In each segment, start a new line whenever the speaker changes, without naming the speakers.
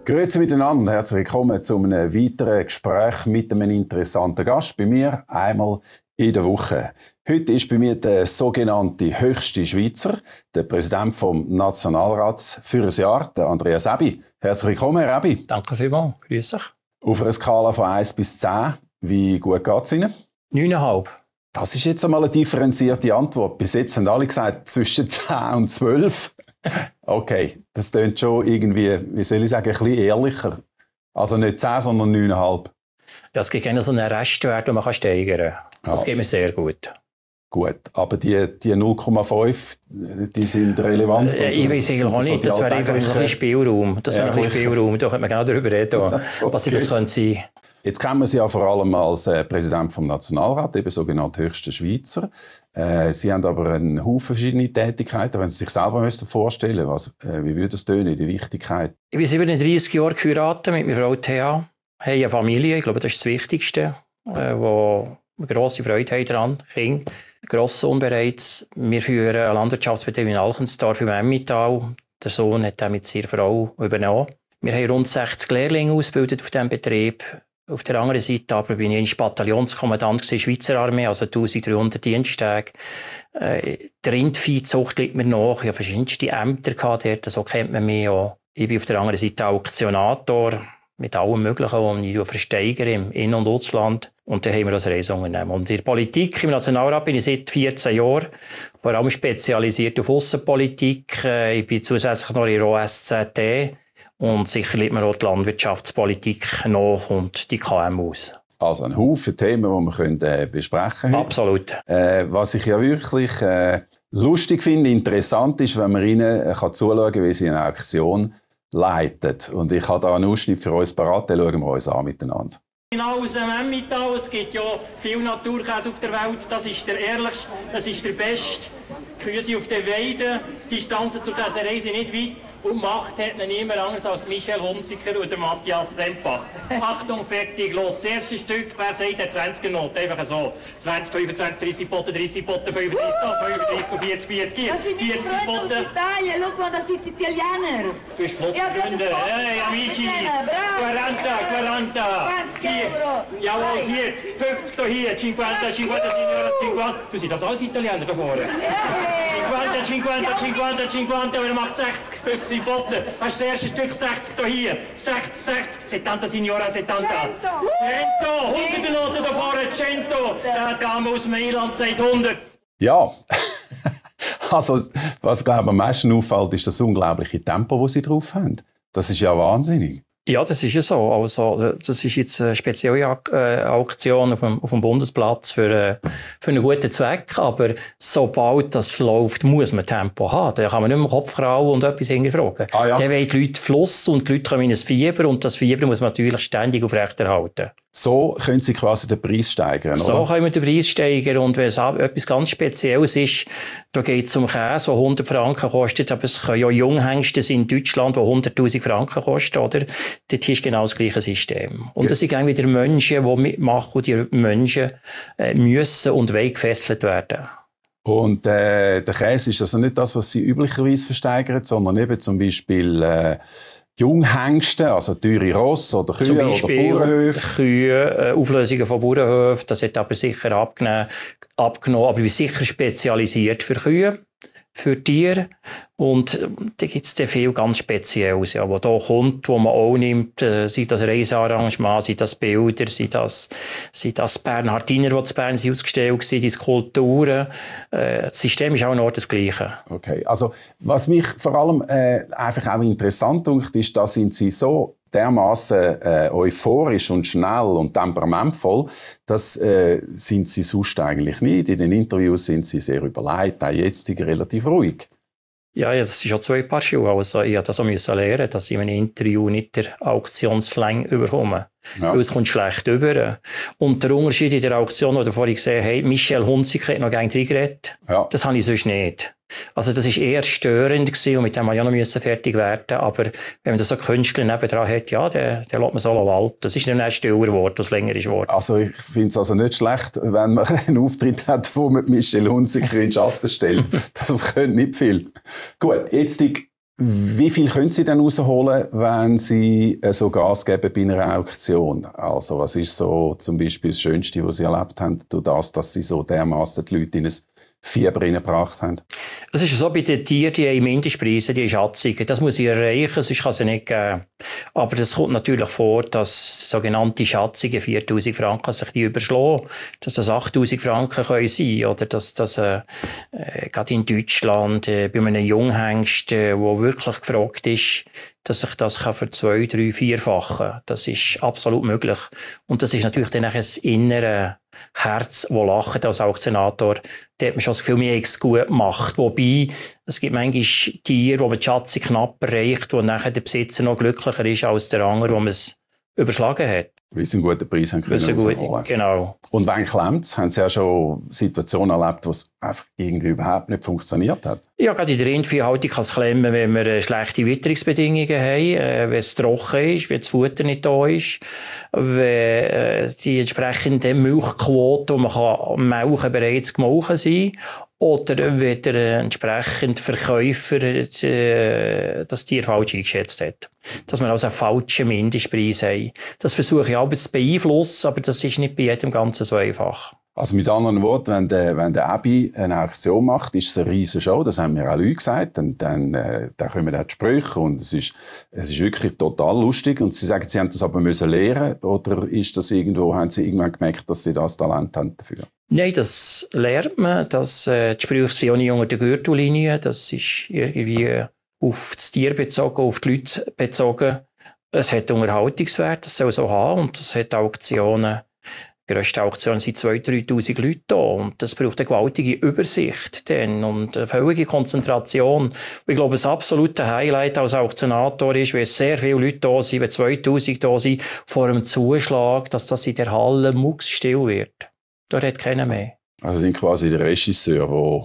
Grüezi miteinander, herzlich willkommen zu einem weiteren Gespräch mit einem interessanten Gast. Bei mir einmal in der Woche. Heute ist bei mir der sogenannte höchste Schweizer, der Präsident vom Nationalrats für ein Jahr, der Andreas Ebi. Herzlich willkommen, Herr Ebi.
Danke vielmals, grüß dich.
Auf einer Skala von 1 bis 10, wie gut geht es Ihnen?
9,5.
Das ist jetzt einmal eine differenzierte Antwort. Bis jetzt haben alle gesagt, zwischen 10 und 12. Okay, das klingt schon irgendwie, wie soll ich sagen, ein bisschen ehrlicher. Also nicht 10, sondern 9,5.
Ja, es gibt gerne so einen Restwert, den man steigern kann. Das geht mir sehr gut.
Gut, aber die 0,5, die sind relevant?
Ich weiß eigentlich auch nicht, das wäre einfach ein bisschen Spielraum. Da könnte man genau darüber reden, was das könnte sein.
Jetzt kennen wir Sie ja vor allem als Präsident vom Nationalrat, eben sogenannt höchster Schweizer. Sie haben aber einen Haufen verschiedene Tätigkeiten. Wenn Sie sich selber vorstellen müssten, wie würde das tönen, die Wichtigkeit?
Ich bin 37 Jahre geheiratet mit meiner Frau Thea. Wir haben eine Familie, ich glaube, das ist das Wichtigste, wo wir grosse Freude haben daran. Kinder, grosser Sohn bereits. Wir führen einen Landwirtschaftsbetrieb in Alchensdorf im Emmental. Der Sohn hat den mit seiner Frau übernommen. Wir haben rund 60 Lehrlinge ausgebildet auf diesem Betrieb. Auf der anderen Seite aber bin ich Bataillonskommandant der Schweizer Armee, also 1300 Diensttage. Die Rindviehzucht liegt mir nach. Ich habe verschiedenste Ämter gehabt dort, so kennt man mich auch. Ich bin auf der anderen Seite Auktionator mit allem Möglichen, was ich versteigere im In- und Ausland. Und dann haben wir das Reiseunternehmen. Und in der Politik, im Nationalrat, bin ich seit 14 Jahren, vor allem spezialisiert auf Aussenpolitik. Ich bin zusätzlich noch in der OSZE. Und sicher liegt mir auch die Landwirtschaftspolitik nach und die KMUs.
Also ein Haufen Themen, die wir besprechen können.
Absolut.
Was ich ja wirklich lustig finde, interessant ist, wenn man Ihnen zuschauen kann, wie Sie eine Auktion leiten. Und ich habe da einen Ausschnitt für uns parat, den schauen wir uns an miteinander.
Genau aus dem Emmental, es gibt ja viel Naturkäse auf der Welt, das ist der ehrlichste, das ist der beste. Kühe sind auf der Weide, die Distanzen zur Käserei sind nicht weit. Und Macht hat man niemand anders als Michel Hunziker oder Matthias Sempach. Achtung, fertig, los. Das erste Stück, wer sagt, der 20er Not, einfach so. 20, 25, 30 Potten, 35 Potten, 35, 40, 40, 40
Das sind nicht Freunde aus Italien, schau mal, das sind Italiener.
Du bist Flottengründer. Hey, Amici, 40, 40.
20 Euro.
Jawohl, 40, 50 da hier, 50, 50, 50. Du siehst das alles Italiener da vorne. 50, 50, 50, 50, wer macht 60, 50 Potten. Das ist das erste Stück, 60 da hier. 60, 60, 70, Signora, 70. 100 Noten da vorne, 100. Der Dame aus Mailand sagt 100.
Ja, also was glaube ich am meisten auffällt, ist das unglaubliche Tempo, das Sie drauf haben. Das ist ja wahnsinnig.
Ja, das ist ja so. Also, das ist jetzt eine spezielle Auktion auf dem Bundesplatz für einen guten Zweck. Aber sobald das läuft, muss man Tempo haben. Da kann man nicht mehr Kopf krauen und etwas hinterfragen.
Ja.
Dann wollen die Leute Fluss und die Leute kommen in ein Fieber. Und das Fieber muss man natürlich ständig aufrechterhalten.
So können Sie quasi den Preis steigern, oder?
So können wir den Preis steigern. Und wenn es etwas ganz Spezielles ist, da geht es um Käse, der 100 Franken kostet. Aber es können ja Junghengste in Deutschland, die 100'000 Franken kosten, oder? Dort ist genau das gleiche System. Und das sind irgendwie wieder Menschen, die mitmachen. Und die Menschen müssen und wollen gefesselt werden.
Und der Käse ist also nicht das, was Sie üblicherweise versteigern, sondern eben zum Beispiel Junghengste, also teure Ross oder Kühe oder Bauernhöfe.
Kühe, Auflösungen von Bauernhöfen, das hat aber sicher abgenommen. Aber ich bin sicher spezialisiert für Kühe, für Tiere. Und da gibt es viel ganz Spezielles, ja, was da kommt, wo man auch nimmt, sei das Reisearrangement, sei das Bilder, sei das Bernhardiner, die zu Bern sind ausgestellt sind, die Skulpturen. Das System ist auch noch das Gleiche.
Okay, also was mich vor allem einfach auch interessant dünkt, ist, da sind Sie so dermaßen euphorisch und schnell und temperamentvoll, das sind Sie sonst eigentlich nicht. In den Interviews sind Sie sehr überlegt, auch jetzt relativ ruhig.
Ja, das ist schon 2 Paar Schuhe. Also, ich musste das lernen, dass ich in einem Interview nicht der Auktionsslang überkomme. Ja. Weil es kommt schlecht über. Und der Unterschied in der Auktion, wo du vorhin gesehen hast, Michel Hunziker hat noch gerne reingeredet. Ja. Das habe ich sonst nicht. Also das war eher störend gewesen, und mit dem musste ich noch fertig werden. Aber wenn man das so Künstler nebendran hat, ja, der lässt man so walten. Das ist dann ein stiller Wort, das länger ist Wort.
Also ich finde es also nicht schlecht, wenn man einen Auftritt hat, wo man Michel Hunziker in den Schatten stellt. Das könnte nicht viel. Gut, jetzt Wie viel können Sie denn rausholen, wenn Sie so Gas geben bei einer Auktion? Also, was ist so zum Beispiel das Schönste, was Sie erlebt haben, durch das, dass Sie so dermassen die Leute in ein Fieber reingebracht haben?
Es ist so, bei den Tieren, die haben Mindestpreise, die Schatzungen. Das muss ich erreichen, sonst kann es nicht geben. Aber es kommt natürlich vor, dass sogenannte Schatzungen 4'000 Franken sich die überschlagen. Dass das 8'000 Franken können sein. Oder dass das, gerade in Deutschland, bei einem Junghengst, der wirklich gefragt ist, dass sich das für 2-, 3-, 4-fachen. Das ist absolut möglich. Und das ist natürlich dann das innere Herz, das lacht als Auktionator. Da hat man schon das Gefühl, man hat es gut gemacht. Wobei, es gibt manchmal Tiere, wo man die Schatzung knapp erreicht, wo nachher der Besitzer noch glücklicher ist als der andere, wo man es überschlagen hat.
Weil Sie einen guten Preis haben können rausholen.
Genau.
Und wann klemmt's? Haben Sie ja schon Situationen erlebt, wo es einfach irgendwie überhaupt nicht funktioniert hat?
Ja, gerade in der Rindviehhaltung kann es klemmen, wenn wir schlechte Witterungsbedingungen haben, wenn es trocken ist, wenn das Futter nicht da ist, wenn die entsprechende Milchquote, die man melken, bereits gemolken sein. Oder wenn der entsprechende Verkäufer das Tier falsch eingeschätzt hat. Dass wir also einen falschen Mindestpreis haben. Das versuche ich auch zu beeinflussen, aber das ist nicht bei jedem Ganzen so einfach.
Also mit anderen Worten, wenn der Abi eine Auktion macht, ist es eine riesige Show. Das haben mir auch Leute gesagt. Und dann kommen auch die Sprüche und es ist wirklich total lustig. Und Sie sagen, Sie haben das aber müssen lernen, oder ist das haben Sie irgendwann gemerkt, dass Sie das Talent haben dafür?
Nein, das lernt man. Die Sprüche sind auch nicht unter der Gürtellinie. Das ist irgendwie auf das Tier bezogen, auf die Leute bezogen. Es hat Unterhaltungswert, das soll so haben. Und es hat Auktionen. Die grösste Auktion sind 2'000, 3'000 Leute da. Und das braucht eine gewaltige Übersicht dann und eine völlige Konzentration. Und ich glaube, das absolute Highlight als Auktionator ist, wenn sehr viele Leute da sind, wenn 2'000 da sind, vor einem Zuschlag, dass das in der Halle mucksstill wird. Da redet keiner mehr.
Also sind quasi der Regisseur,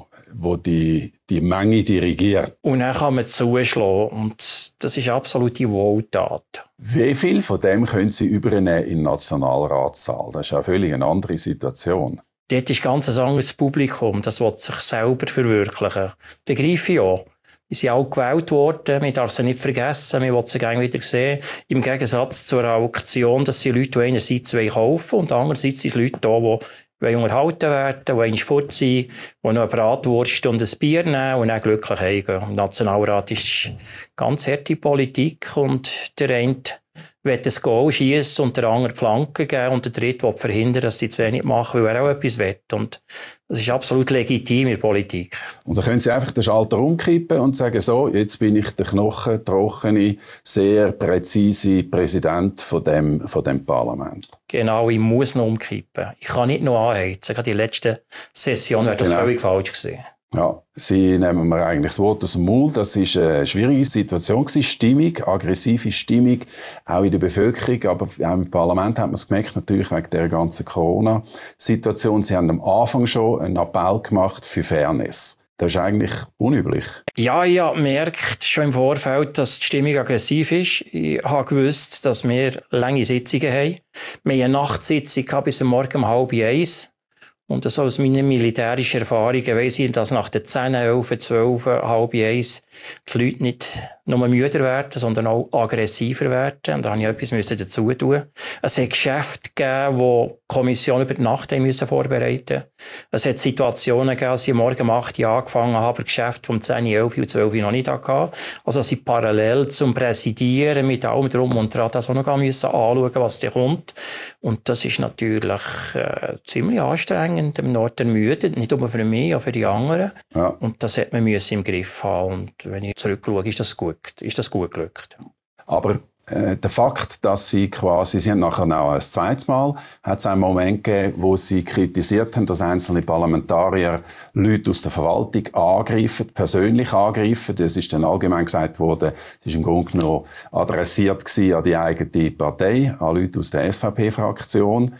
wo die Menge dirigiert.
Und dann kann man zuschlagen. Und das ist absolute Wohltat.
Wie viel von dem können Sie übernehmen in den Nationalratssaal? Das ist ja völlig eine andere Situation.
Dort ist ganz ein anderes Publikum. Das will sich selber verwirklichen. Begreife ich auch. Die sind auch gewählt worden. Man darf sie nicht vergessen. Man will sie gerne wieder sehen. Im Gegensatz zur Auktion, dass sie Leute, die einerseits kaufen wollen und andererseits sind es Leute da, die unterhalten werden, die einmal fort sind, die noch eine Bratwurst und ein Bier nehmen und dann glücklich heimgehen. Im Nationalrat ist ganz harte Politik und der eine will ein Goal schiessen und der andere die Flanke geben und der dritte will verhindern, dass sie zu wenig machen, weil er auch etwas will. Und das ist absolut legitim in der Politik. Und
da können Sie einfach den Schalter umkippen und sagen, so, jetzt bin ich der knochentrockene, sehr präzise Präsident von dem Parlament.
Genau, ich muss noch umkippen. Ich kann nicht noch anheizen. Gerade die letzte Session wäre das völlig falsch gewesen.
Ja, Sie nehmen mir eigentlich das Wort aus dem Mund. Das ist eine schwierige Situation gewesen. Stimmung, aggressive Stimmung, auch in der Bevölkerung, aber auch im Parlament hat man es gemerkt, natürlich wegen der ganzen Corona-Situation. Sie haben am Anfang schon einen Appell gemacht für Fairness. Das ist eigentlich unüblich.
Ja, ich habe gemerkt, schon im Vorfeld, dass die Stimmung aggressiv ist. Ich habe gewusst, dass wir lange Sitzungen haben. Wir haben eine Nachtsitzung bis Morgen um 12:30. Und so aus meinen militärischen Erfahrungen weiss ich, dass nach den 10, 11, 12, 12:30 die Leute nicht nur müder werden, sondern auch aggressiver werden. Und da musste ich etwas dazu tun. Es hat Geschäfte gegeben, die die Kommission über die Nacht vorbereiten mussten. Es hat Situationen gegeben, als ich morgen um 8 Uhr angefangen habe, aber Geschäfte vom 10, 11 und 12 Uhr noch nicht hatte. Also dass ich parallel zum Präsidieren mit allem drum und dran das auch noch anschauen, was da kommt. Und das ist natürlich ziemlich anstrengend, im Norden ermüdend, nicht nur für mich, auch für die anderen. Ja. Und das hat man im Griff haben. Und wenn ich zurückschaue, ist das gut gelückt.
Aber der Fakt, dass Sie haben nachher auch ein zweites Mal, hat es einen Moment gegeben, wo Sie kritisiert haben, dass einzelne Parlamentarier Leute aus der Verwaltung angreifen, persönlich angreifen. Das ist dann allgemein gesagt worden, das ist im Grunde genommen adressiert gewesen an die eigene Partei, an Leute aus der SVP-Fraktion.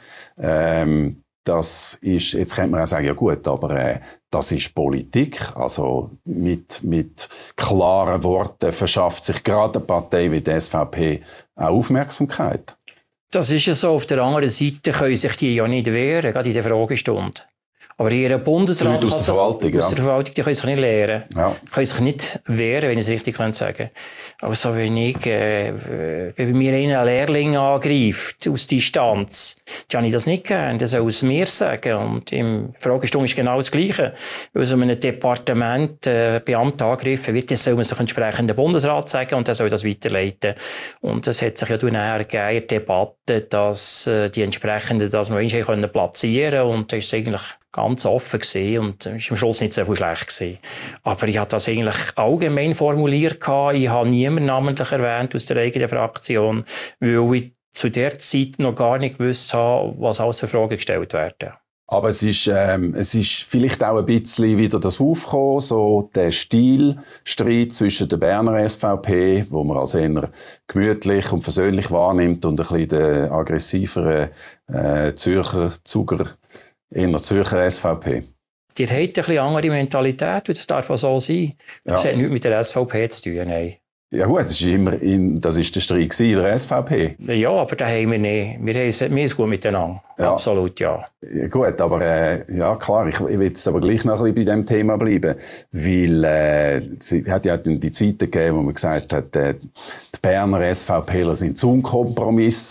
Das ist, jetzt könnte man auch sagen, ja gut, aber das ist Politik. Also mit klaren Worten verschafft sich gerade eine Partei wie die SVP auch Aufmerksamkeit.
Das ist ja so. Auf der anderen Seite können sich die ja nicht wehren, gerade in der Fragestunde. Aber ihre Bundesrat
aus der Verwaltung,
aus der Verwaltung, die können sich nicht lehren.
Ja.
Die können sich nicht wehren, wenn ich es richtig sagen kann. Aber so wenn bei mir einen Lehrling angreift, aus Distanz, dann habe ich das nicht gern. Der soll es mir sagen. Und im Fragestunde ist genau das Gleiche. Weil so einem Departement Beamter angegriffen wird, das soll man sich entsprechend den Bundesrat sagen und der soll das weiterleiten. Und das hat sich ja nachher gegeben in der Debatte, dass die Entsprechenden das noch einmal platzieren können. Und das ist eigentlich ganz offen gewesen und ist am Schluss nicht so viel schlecht gewesen. Aber ich habe das eigentlich allgemein formuliert gehabt. Ich habe niemanden namentlich erwähnt aus der eigenen Fraktion, weil ich zu der Zeit noch gar nicht gewusst habe, was alles für Fragen gestellt werden.
Aber es ist vielleicht auch ein bisschen wieder das Aufkommen, so der Stilstreit zwischen der Berner SVP, wo man als eher gemütlich und versöhnlich wahrnimmt, und ein bisschen der aggressiveren Zürcher SVP.
Die haben eine bisschen andere Mentalität, das darf auch so sein. Das hat nichts mit der SVP zu tun, nein.
Ja gut, das ist der Streit in der SVP.
Ja, aber da haben wir nicht. Wir haben es gut miteinander. Ja. Absolut, ja.
Ja gut, aber ja klar, ich will jetzt aber gleich noch ein bisschen bei diesem Thema bleiben, weil es hat ja die Zeiten gegeben, wo man gesagt hat, die Berner SVPler sind zum Kompromiss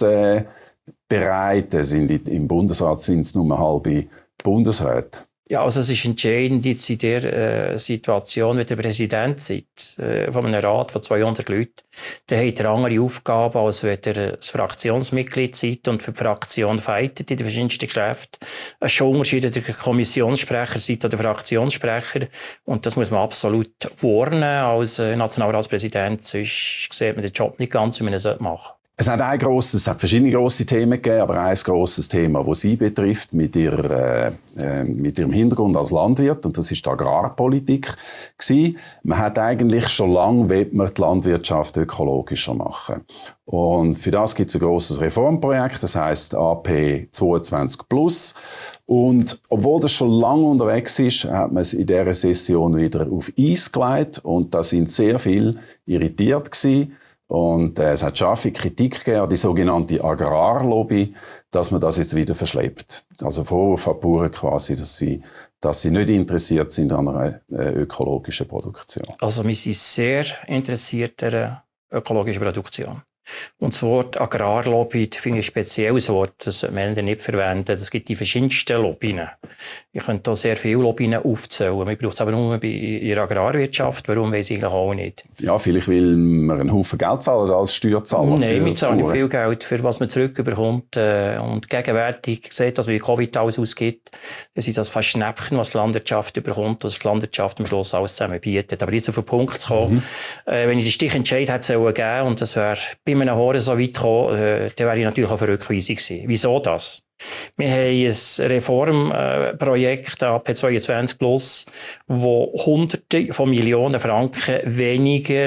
bereit, im Bundesrat sind es nur halbe Bundesräte.
Ja, also es ist entscheidend jetzt in der Situation, wenn der Präsident sitzt, von einem Rat von 200 Leuten, dann hat er andere Aufgaben, als wenn er das Fraktionsmitglied sitzt und für die Fraktion fightet in den verschiedensten Geschäften. Es ist schon Unterschied, der Kommissionssprecher sitzt oder der Fraktionssprecher. Und das muss man absolut warnen als Nationalratspräsident, sonst sieht man den Job nicht ganz, wie man es machen sollte.
Es hat verschiedene grosse Themen gegeben, aber ein grosses Thema, das Sie betrifft, mit Ihrem Hintergrund als Landwirt, und das ist die Agrarpolitik gewesen. Man hat eigentlich schon lange die Landwirtschaft ökologischer machen. Und für das gibt es ein grosses Reformprojekt, das heisst AP 22+. Und obwohl das schon lange unterwegs ist, hat man es in dieser Session wieder auf Eis gelegt, und da sind sehr viele irritiert gewesen. Und es hat scharfe Kritik gegeben an die sogenannte Agrarlobby, dass man das jetzt wieder verschleppt. Also Vorwurf an die Bauern quasi, dass sie nicht interessiert sind an einer ökologischen Produktion.
Also wir sind sehr interessiert an einer ökologischen Produktion. Und das Wort Agrarlobby, das finde ich ein spezielles Wort, das sollte man nicht verwenden. Es gibt die verschiedensten Lobbyen. Ich könnte hier sehr viele Lobbyen aufzählen. Man braucht es aber nur in der Agrarwirtschaft. Warum, weiss ich eigentlich auch nicht.
Ja, vielleicht will man einen Haufen Geld zahlen als Steuerzahler.
Nein, wir zahlen viel Geld für was man zurückbekommt. Und gegenwärtig sieht, was man in Covid alles ausgibt, das ist das fast Schnäppchen, was die Landwirtschaft bekommt, was die Landwirtschaft am Schluss alles zusammen bietet. Aber jetzt auf den Punkt zu kommen, wenn ich den Stichentscheid hätte geben, und das wäre bei einem Horen so weit gekommen, dann wäre ich natürlich auch für Rückweisung gewesen. Wieso das? Wir haben ein Reformprojekt, AP22+, wo Hunderte von Millionen Franken weniger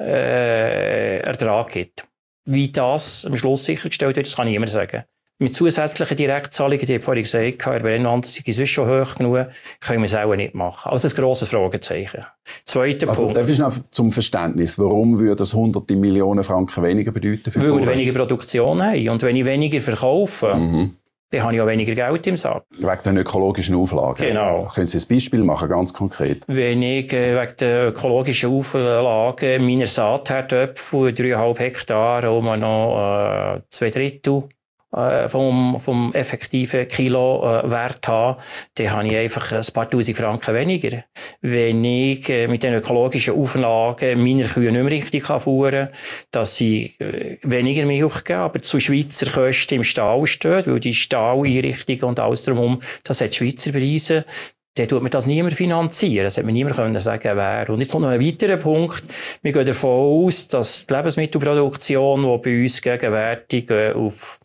Ertrag gibt. Wie das am Schluss sichergestellt wird, das kann niemand sagen. Mit zusätzlichen Direktzahlungen, die ich vorhin gesagt habe, Brennwand sind sonst schon hoch genug, können wir es auch nicht machen. Also ein grosses Fragezeichen. Zweiter Punkt.
Das ist noch zum Verständnis. Warum würde das hunderte Millionen Franken weniger bedeuten für die Bauern?
Weil wir weniger Produktion haben. Und wenn ich weniger verkaufe, dann habe ich auch weniger Geld im Sack.
Wegen den ökologischen Auflagen?
Genau.
Können Sie ein Beispiel machen, ganz konkret?
Wenn ich wegen der ökologischen Auflagen meiner Saatherdöpfe 3,5 Hektar noch 2/3 vom effektiven Kilowert habe, dann habe ich einfach ein paar Tausend Franken weniger. Wenn ich mit den ökologischen Auflagen meine Kühe nicht mehr richtig fahren kann, dass sie weniger Milch geben, aber zu Schweizer Kosten im Stall stehen, weil die Stalleinrichtungen und alles drumherum, das hat Schweizer Preise, dann tut man das niemand finanzieren. Das hätte man niemand können sagen, wer. Und jetzt kommt noch ein weiterer Punkt. Wir gehen davon aus, dass die Lebensmittelproduktion, die bei uns gegenwärtig auf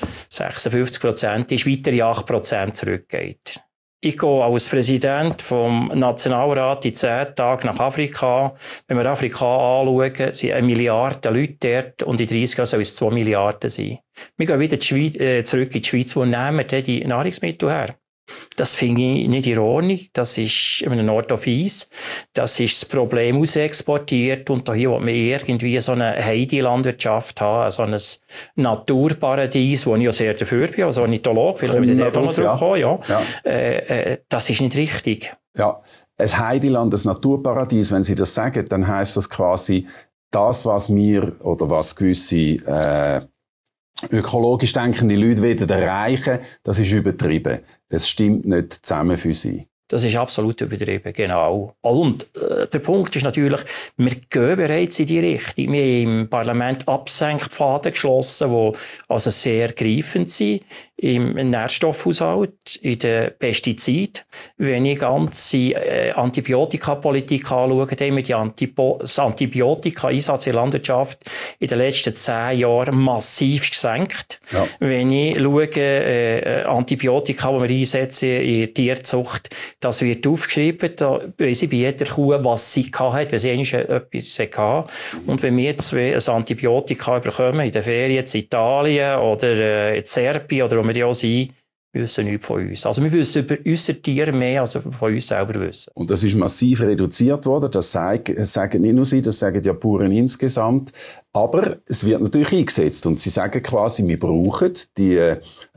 56% ist, weitere 8% zurückgeht. Ich gehe als Präsident vom Nationalrat in 10 Tagen nach Afrika. Wenn wir Afrika anschauen, sind 1 Milliarde Leute dort und in 30 Jahren sollen es 2 Milliarden sein. Wir gehen wieder zurück in die Schweiz, wo nehmen wir die Nahrungsmittel her? Das finde ich nicht in Ordnung. Das ist an einem Ort fies. Das ist das Problem ausexportiert. Und hier will man irgendwie so eine Heidelandwirtschaft haben, so ein Naturparadies, wo ich ja sehr dafür bin, als Ornithologe. Vielleicht können wir da noch drauf kommen, ja. Das ist nicht richtig.
Ja, ein Heideland, ein Naturparadies, wenn Sie das sagen, dann heisst das quasi, das, was wir oder was gewisse ökologisch denkende Leute wollen erreichen, das ist übertrieben. Es stimmt nicht zusammen für sie.
Das ist absolut übertrieben, genau. Und der Punkt ist natürlich, wir gehen bereits in die Richtung. Wir haben im Parlament Absenkpfade geschlossen, die also sehr greifend sind im Nährstoffhaushalt, in den Pestiziden. Wenn ich ganze Antibiotikapolitik anschaue, dann haben wir das Antibiotika-Einsatz in der Landwirtschaft in den letzten 10 Jahren massiv gesenkt. Ja. Wenn ich schaue, Antibiotika, die wir einsetzen in der Tierzucht, das wird aufgeschrieben, da weiss ich bei jeder Kuh, was sie hatte, wenn sie etwas hatte. Und wenn wir jetzt ein Antibiotika bekommen, in den Ferien in Italien oder in Serbien oder wo wir ja sind, wissen nichts von uns. Also wir wissen über unsere Tiere mehr, als wir von uns selber wissen.
Und das ist massiv reduziert worden. Das sagen nicht nur Sie, das sagen ja Bauern insgesamt. Aber es wird natürlich eingesetzt. Und Sie sagen quasi, wir brauchen die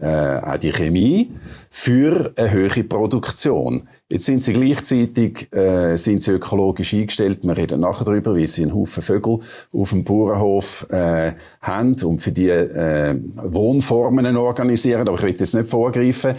Chemie für eine höhere Produktion. Jetzt sind Sie gleichzeitig sind Sie ökologisch eingestellt. Wir reden nachher darüber, wie Sie einen Haufen Vögel auf dem Bauernhof haben und für die Wohnformen organisieren. Aber ich will jetzt nicht vorgreifen.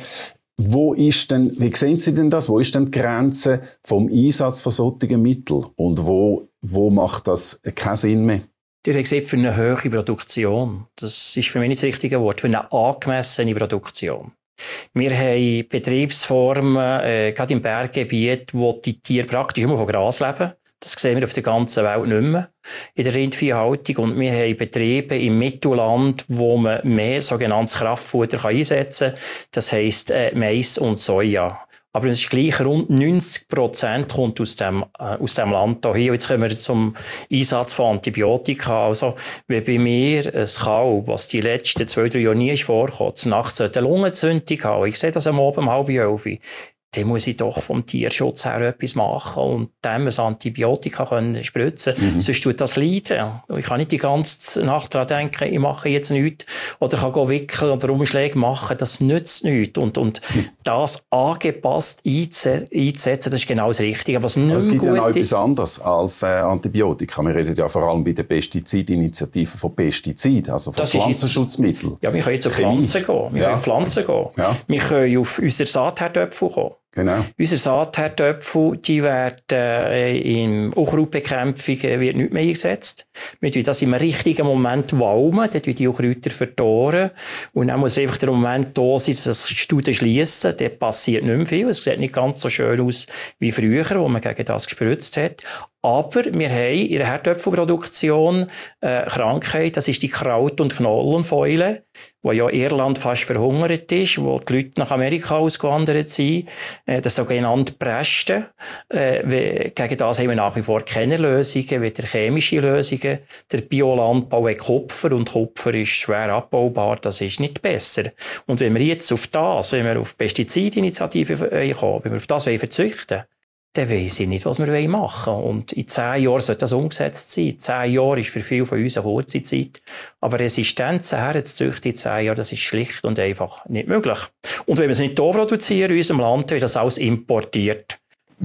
Wie sehen Sie denn das? Wo ist denn die Grenze vom Einsatz von solchen Mitteln? Und wo macht das keinen Sinn mehr?
Ihr habt gesagt, für eine höhere Produktion. Das ist für mich nicht das richtige Wort. Für eine angemessene Produktion. Wir haben Betriebsformen, gerade im Berggebiet, wo die Tiere praktisch immer von Gras leben. Das sehen wir auf der ganzen Welt nicht mehr in der Rindviehhaltung. Und wir haben Betriebe im Mittelland, wo man mehr sogenanntes Kraftfutter einsetzen kann. Das heisst Mais und Soja. Aber es ist gleich, rund 90% kommt aus dem Land hier. Jetzt kommen wir zum Einsatz von Antibiotika. Also, wenn bei mir ein Kalb, was die letzten 2-3 Jahre nie ist vorgekommen, nachts eine Lungenentzündung haben, ich sehe das am Abend um 10:30, dann muss ich doch vom Tierschutz her etwas machen und dem ein Antibiotika spritzen können. Sonst tut das leiden. Ich kann nicht die ganze Nacht daran denken, ich mache jetzt nichts oder kann wickeln oder Umschläge machen. Das nützt nichts. Und das angepasst einzusetzen, das ist genau das Richtige. Was nicht
es gibt ja noch
gut
etwas anderes als Antibiotika. Wir reden ja vor allem bei der Pestizidinitiative von Pestiziden, also von Pflanzenschutzmitteln.
Ja, wir können jetzt auf Pflanzen gehen. Wir können auf Pflanzen gehen. Ja. Wir können auf unsere Saatherdöpfel kommen.
Genau.
Unsere Saatherdöpfel, die werden in Unkrautbekämpfung wird nicht mehr eingesetzt. Wir tun das im richtigen Moment walmen, dann tun die Unkräuter verdorren. Und dann muss einfach der Moment da sein, dass das Studen schliessen. Dann passiert nicht mehr viel. Es sieht nicht ganz so schön aus wie früher, wo man gegen das gespritzt hat. Aber wir haben in der Herdöpfelproduktion Krankheit, das ist die Kraut- und Knollenfäule, wo ja Irland fast verhungert ist, wo die Leute nach Amerika ausgewandert sind. Das sogenannte Presten. Gegen das haben wir nach wie vor keine Lösungen, weder chemische Lösungen. Der Biolandbau hat Kupfer und Kupfer ist schwer abbaubar, das ist nicht besser. Und wenn wir jetzt wenn wir auf Pestizidinitiativen kommen, wenn wir auf das verzichten, dann weiss ich nicht, was wir machen wollen. Und in 10 Jahren sollte das umgesetzt sein. 10 Jahre ist für viele von uns eine kurze Zeit. Aber Resistenzen herzuzüchten in 10 Jahren, das ist schlicht und einfach nicht möglich. Und wenn wir es nicht hier produzieren, in unserem Land, wird das alles importiert.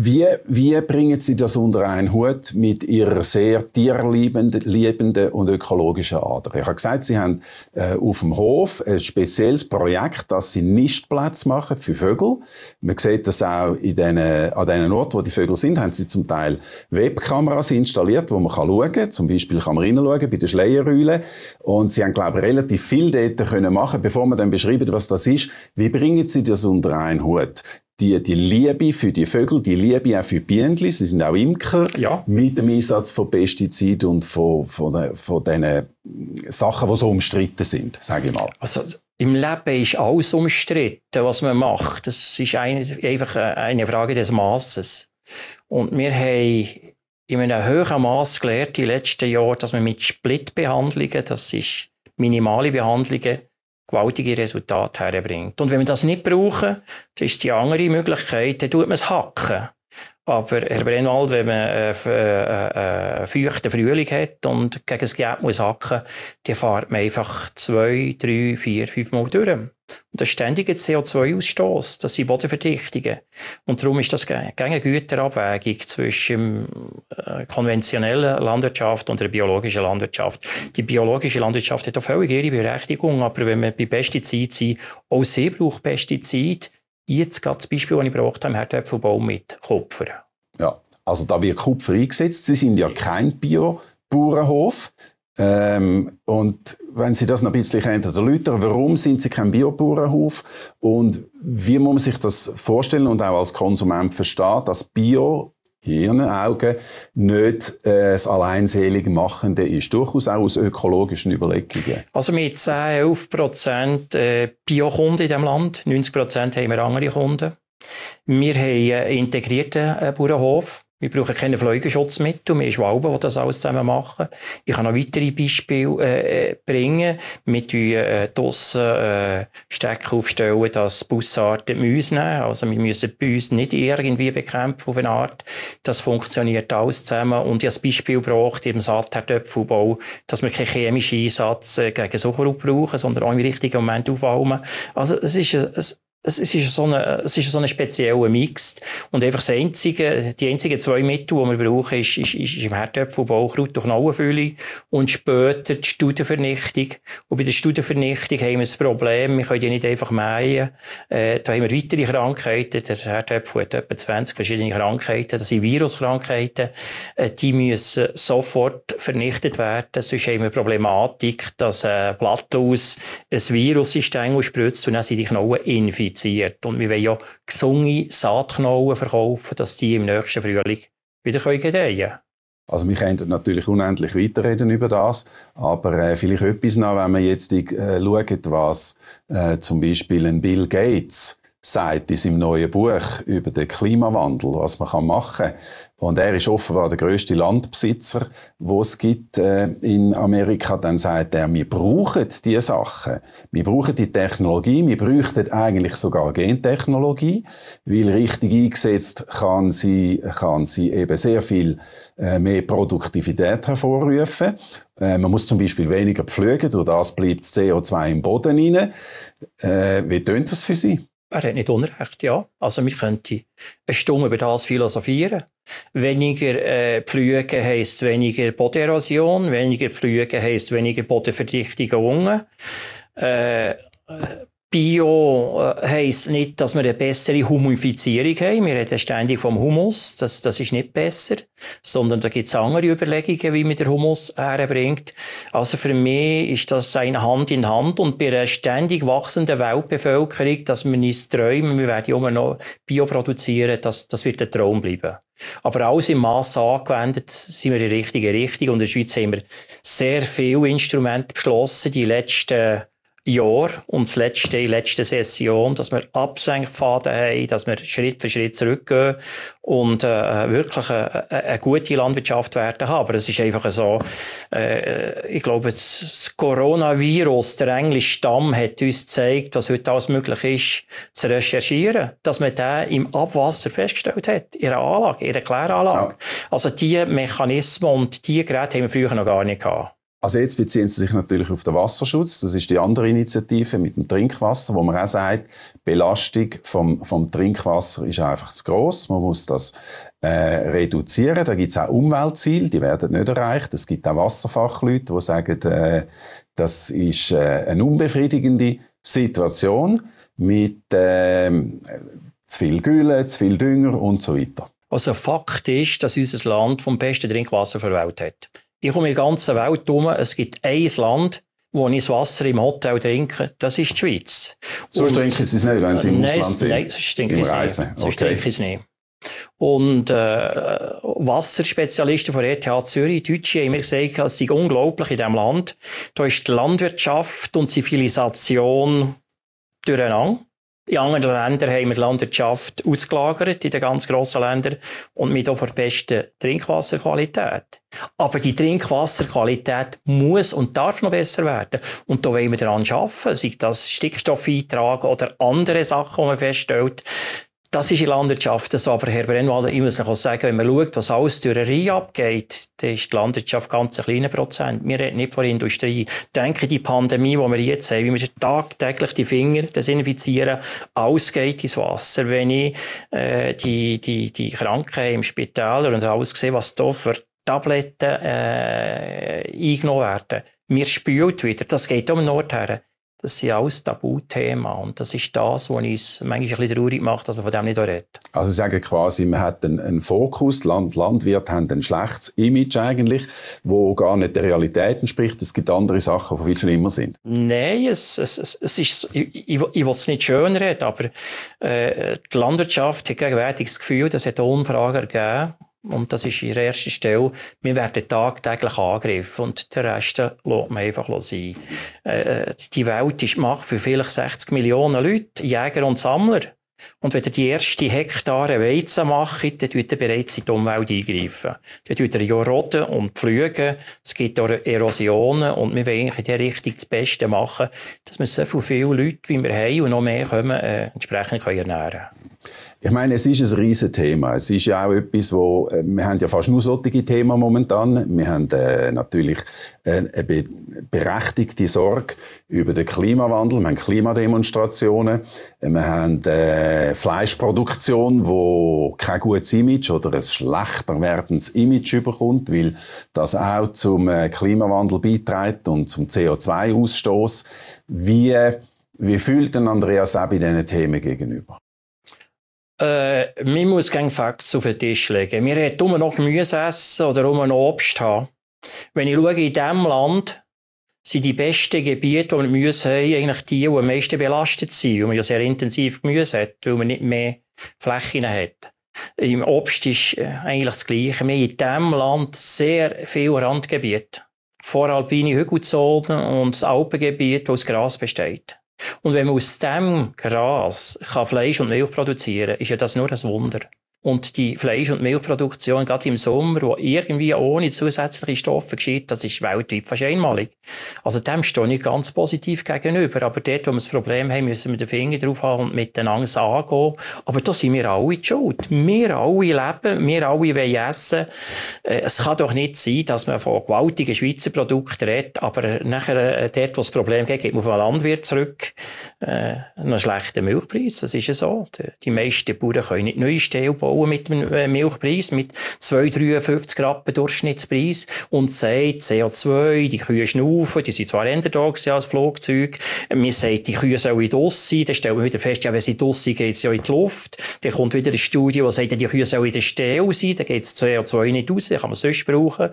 Wie bringen Sie das unter einen Hut mit Ihrer sehr tierliebenden und ökologischen Ader? Ich habe gesagt, Sie haben auf dem Hof ein spezielles Projekt, das Sie Nistplätze machen für Vögel. Man sieht das auch an den Orten, wo die Vögel sind, haben Sie zum Teil Webkameras installiert, wo man schauen kann. Zum Beispiel kann man reinschauen bei den Schleierrühlen. Und Sie haben, glaube ich, relativ viel dort können machen, bevor man dann beschreiben, was das ist. Wie bringen Sie das unter einen Hut? Die Liebe für die Vögel, die Liebe auch für die Bienen, sie sind auch Imker, ja, mit dem Einsatz von Pestiziden und von diesen Sachen, die so umstritten sind, sage ich mal.
Also, im Leben ist alles umstritten, was man macht. Das ist einfach eine Frage des Masses. Und wir haben in einem hohen Mass gelernt, die letzten Jahre, dass man mit Splitbehandlungen, das ist minimale Behandlungen, gewaltige Resultate herbringt. Und wenn wir das nicht brauchen, dann ist die andere Möglichkeit, dann tut man es hacken. Aber Herr Brennwald, wenn man einen feuchten Frühling hat und gegen das Gelb muss hacken, dann fährt man einfach 2, 3, 4, 5 Mal durch. Und das ständige CO2-Ausstoß, das sind Bodenverdichtungen. Und darum ist das eine Güterabwägung zwischen konventioneller Landwirtschaft und der biologischen Landwirtschaft. Die biologische Landwirtschaft hat auch völlig ihre Berechtigung, aber wenn wir bei Pestiziden sind, auch sie braucht Pestizide. Jetzt gerade das Beispiel, das ich gebraucht habe, im Herdöpfelbau mit Kupfer.
Ja, also da wird Kupfer eingesetzt. Sie sind ja kein Bio-Bauernhof. Und wenn Sie das noch ein bisschen erläutern, warum sind Sie kein Bio-Bauernhof und wie muss man sich das vorstellen und auch als Konsument verstehen, dass Bio in Ihren Augen nicht das alleinselige Machende ist, durchaus auch aus ökologischen Überlegungen?
Also mit 10-11% Bio-Kunden in diesem Land, 90% haben wir andere Kunden. Wir haben einen integrierten Bauernhof. Wir brauchen keine Pflegenschutzmittel, wir haben Schwalben, die das alles zusammen machen. Ich kann noch weitere Beispiele bringen. Wir tun draussen Stecke aufstellen, dass Bussarten Mäuse nehmen. Also wir müssen die Mäuse nicht irgendwie bekämpfen auf eine Art. Das funktioniert alles zusammen. Und ich habe ein Beispiel gebracht im Saatherdöpfelbau, dass wir keinen chemischen Einsatz gegen Suckerrüben brauchen, sondern auch im richtigen Moment aufwalmen. Also es ist so ein spezieller Mix. Und einfach die einzigen 2 Mittel, die wir brauchen, ist im Herdöpfelbau Kraut- und Knollenfülle und später die Studenvernichtung. Und bei der Studenvernichtung haben wir das Problem, wir können die nicht einfach mähen. Da haben wir weitere Krankheiten. Der Herdöpfel hat etwa 20 verschiedene Krankheiten. Das sind Viruskrankheiten. Die müssen sofort vernichtet werden. Sonst haben wir Problematik, dass ein Blattlaus ein Virus in Stängel spritzt und dann sind die Knollen infiziert. Und wir wollen ja gesunde Saatknollen verkaufen, dass die im nächsten Frühling wieder gedeihen können.
Also wir könnten natürlich unendlich weiterreden über das, aber vielleicht etwas noch, wenn wir jetzt schauen, was zum Beispiel ein Bill Gates sagt in seinem neuen Buch über den Klimawandel, was man machen kann. Und er ist offenbar der grösste Landbesitzer, wo es gibt in Amerika. Dann sagt er, wir brauchen diese Sachen. Wir brauchen die Technologie. Wir bräuchten eigentlich sogar Gentechnologie, weil richtig eingesetzt kann sie eben sehr viel mehr Produktivität hervorrufen. Man muss zum Beispiel weniger pflügen, durch das bleibt das CO2 im Boden rein. Wie tönt das für Sie?
Er hat nicht Unrecht, ja. Also wir könnten eine Stunde über das philosophieren. Weniger pflügen heisst weniger Bodenerosion, weniger pflügen heisst weniger Bodenverdichtungen. Bio heisst nicht, dass wir eine bessere Humifizierung haben. Wir reden ständig vom Humus. Das ist nicht besser. Sondern da gibt es andere Überlegungen, wie man den Humus herbringt. Also für mich ist das eine Hand in Hand. Und bei einer ständig wachsenden Weltbevölkerung, dass wir uns träumen, wir werden immer noch Bio produzieren, das wird ein Traum bleiben. Aber alles im Mass angewendet, sind wir in der richtigen Richtung. Und in der Schweiz haben wir sehr viele Instrumente beschlossen, die letzten Jahr und die letzte Session, dass wir Absenkpfade haben, dass wir Schritt für Schritt zurückgehen und wirklich eine gute Landwirtschaft werden haben. Aber es ist einfach so, ich glaube, das Coronavirus, der englische Stamm, hat uns gezeigt, was heute alles möglich ist, zu recherchieren, dass man den im Abwasser festgestellt hat, in einer Anlage, in einer Kläranlage. Ja. Also diese Mechanismen und diese Geräte haben wir früher noch gar nicht gehabt.
Also jetzt beziehen Sie sich natürlich auf den Wasserschutz. Das ist die andere Initiative mit dem Trinkwasser, wo man auch sagt, die Belastung vom Trinkwasser ist einfach zu gross. Man muss das reduzieren. Da gibt es auch Umweltziele, die werden nicht erreicht. Es gibt auch Wasserfachleute, die sagen, das ist eine unbefriedigende Situation mit zu viel Gülle, zu viel Dünger und so weiter.
Also Fakt ist, dass unser Land vom besten Trinkwasser der Welt hat. Ich komme in der ganzen Welt herum. Es gibt ein Land, wo ich das Wasser im Hotel trinke. Das ist die Schweiz.
So trinken Sie es nicht, wenn Sie im Ausland sind?
Nein, sonst trinke ich es nicht. Sonst trinke ich es nicht. Und Wasserspezialisten von ETH Zürich, Deutsche, haben mir gesagt, es sei unglaublich in diesem Land. Da ist die Landwirtschaft und Zivilisation durcheinander. In anderen Ländern haben wir die Landwirtschaft ausgelagert, in den ganz grossen Ländern, und mit auch der besten Trinkwasserqualität. Aber die Trinkwasserqualität muss und darf noch besser werden. Und da wollen wir daran arbeiten, sei das Stickstoffeintrag oder andere Sachen, die man feststellt. Das ist in der Landwirtschaft so, aber Herr Brennwalder, ich muss noch sagen, wenn man schaut, was alles durch eine Reihe abgeht, dann ist die Landwirtschaft ganz ein kleiner Prozent. Wir reden nicht von der Industrie. Denke die Pandemie, die wir jetzt haben, wie wir tagtäglich die Finger desinfizieren, alles geht ins Wasser. Wenn ich die Kranken im Spital und alles sehe, was da für Tabletten eingenommen werden, mir spült wieder, das geht um den Nord her. Das sind alles Tabuthemen. Und das ist das, was uns manchmal ein bisschen traurig macht, dass man von dem nicht redet.
Also Sie sagen quasi, man hat einen Fokus, Landwirte haben ein schlechtes Image eigentlich, wo gar nicht der Realität entspricht. Es gibt andere Sachen, die viel schlimmer sind.
Nein, es ist, ich will es nicht schön reden, aber die Landwirtschaft hat gegenwärtig das Gefühl, das hat Umfragen gegeben. Und das ist ihre erste Stelle. Wir werden tagtäglich angegriffen und den Rest lässt man einfach sein. Die Welt ist gemacht für vielleicht 60 Millionen Leute, Jäger und Sammler. Und wenn ihr die ersten Hektare Weizen macht, dann tut ihr bereits in die Umwelt eingreifen. Dann tut ihr ja roden und pflügen. Es gibt auch Erosionen und wir wollen eigentlich in der Richtung das Beste machen, dass wir so viele Leute, wie wir haben und noch mehr kommen, entsprechend ernähren können.
Ich meine, es ist ein riesen Thema. Es ist ja auch etwas, wo wir haben ja fast nur solche Themen momentan. Wir haben natürlich eine berechtigte Sorge über den Klimawandel. Wir haben Klimademonstrationen. Wir haben Fleischproduktion, wo kein gutes Image oder ein schlechter werdendes Image bekommt, weil das auch zum Klimawandel beiträgt und zum CO2-Ausstoß. Wie fühlt denn Andreas auch bei diesen Themen gegenüber?
Man muss keine Facts auf den Tisch legen. Wir hätten immer noch Gemüse essen oder immer noch Obst haben. Wenn ich schaue, in diesem Land sind die besten Gebiete, die wir Gemüse haben, eigentlich die am meisten belastet sind, weil man ja sehr intensiv Gemüse hat, weil man nicht mehr Flächen hat. Im Obst ist eigentlich das Gleiche. Wir haben in diesem Land sehr viele Randgebiete. Voralpine Hügelzonen und das Alpengebiet, wo das Gras besteht. Und wenn man aus dem Gras Fleisch und Milch produzieren kann, ist ja das nur ein Wunder. Und die Fleisch- und Milchproduktion, gerade im Sommer, wo irgendwie ohne zusätzliche Stoffe geschieht, das ist weltweit fast einmalig. Also dem stehe ich ganz positiv gegenüber. Aber dort, wo wir das Problem haben, müssen wir den Finger drauf haben und miteinander angehen. Aber da sind wir alle die Schuld. Wir alle leben, wir alle wollen essen. Es kann doch nicht sein, dass man von gewaltigen Schweizer Produkten redet, aber nachher dort, wo es das Problem gibt, geht man auf den Landwirt zurück. Einen schlechten Milchpreis, das ist ja so. Die meisten Bauern können nicht neue Ställe bauen mit dem Milchpreis, mit 2,53 Rappen Durchschnittspreis und sagt, CO2, die Kühe schnaufen, die sind zwar eher da als Flugzeug, man sagt, die Kühe sollen draus sein, dann stellen wir wieder fest, ja, wenn sie draus sind, geht es ja in die Luft, dann kommt wieder eine Studie, die sagt, die Kühe sollen in der Stelle sein, dann geht das CO2 nicht raus, dann kann man es sonst brauchen.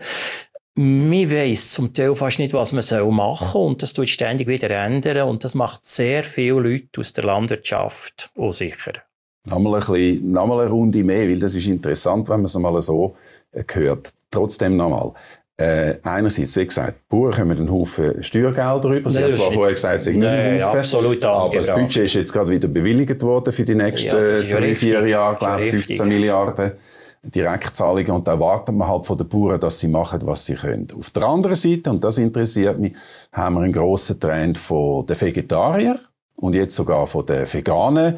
Man weiss zum Teil fast nicht, was man machen soll und das tut ständig wieder ändern und das macht sehr viele Leute aus der Landwirtschaft unsicher.
Nochmal eine Runde mehr, weil das ist interessant, wenn man es mal so hört. Trotzdem nochmal. Einerseits, wie gesagt, die Bauern kommen einen Haufen Steuergelder rüber. Sie haben zwar vorher gesagt, es ist nicht ein Haufen.
Absolut,
aber das Budget ist jetzt gerade wieder bewilligt worden für die nächsten 3-4 Jahre, glaube ich, 15 Milliarden Direktzahlungen. Und da erwartet man halt von den Bauern, dass sie machen, was sie können. Auf der anderen Seite, und das interessiert mich, haben wir einen grossen Trend von den Vegetariern. Und jetzt sogar von den veganen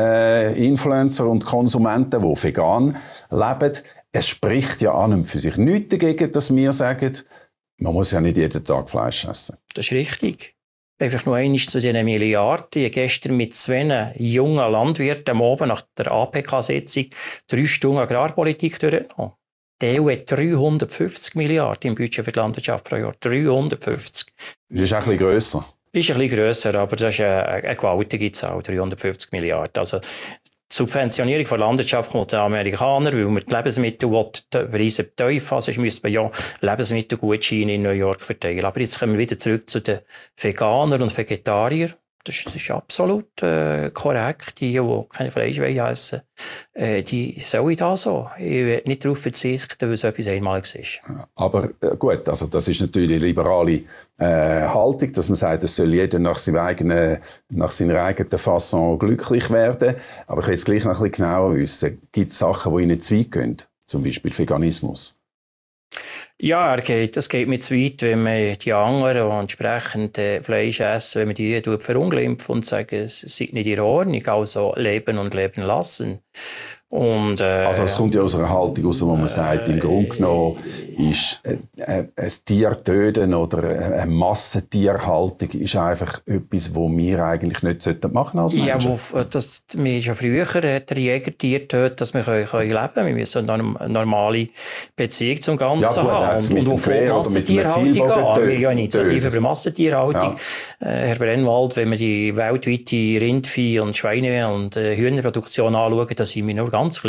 Influencer und Konsumenten, die vegan leben. Es spricht ja an und für sich nichts dagegen, dass wir sagen, man muss ja nicht jeden Tag Fleisch essen.
Das ist richtig. Einfach noch einmal zu diesen Milliarden. Ich habe gestern mit 2 jungen Landwirten am Abend nach der APK-Sitzung 3 Stunden Agrarpolitik durchgenommen. Die EU hat 350 Milliarden im Budget für die Landwirtschaft pro Jahr. 350.
Das ist auch ein bisschen grösser.
Ist ein bisschen grösser, aber das ist eine gewaltige Zahl, 350 Milliarden. Also, die Subventionierung der Landwirtschaft kommt den Amerikanern, weil man die Lebensmittel die Preise tief haben, sonst müsste man ja Lebensmittelgutscheine in New York verteilen. Aber jetzt kommen wir wieder zurück zu den Veganern und Vegetariern. das ist absolut korrekt. Die kein Fleisch essen wollen, die sollen da so. Ich will nicht darauf verzichten, weil es etwas Einmaliges ist.
Aber gut, also das ist natürlich eine liberale Haltung, dass man sagt, es soll jeder nach seiner eigenen Fasson glücklich werden. Aber ich will jetzt gleich noch ein bisschen genauer wissen. Gibt es Sachen, die Ihnen zu weit gehen? Zum Beispiel Veganismus?
Ja, es geht mir zu weit, wenn man die anderen, die entsprechend Fleisch essen, wenn man die verunglimpft und sagt, es sei nicht in Ordnung, also leben und leben lassen. Und,
also es kommt ja aus einer Haltung raus, wo man sagt, im Grunde genommen ist ein Tier töten oder eine Massentierhaltung ist einfach etwas, was wir eigentlich nicht machen als Menschen.
Ja, wir schon früher hat der Jäger Tier tötet, dass wir leben können. Wir müssen eine normale Beziehung zum Ganzen haben. Und wovon Massentierhaltung an? Wir haben eine Initiative über Massentierhaltung. Ja. Herr Brennwald, wenn wir die weltweite Rindvieh- und Schweine- und Hühnerproduktion anschauen, dann sind wir nur ganz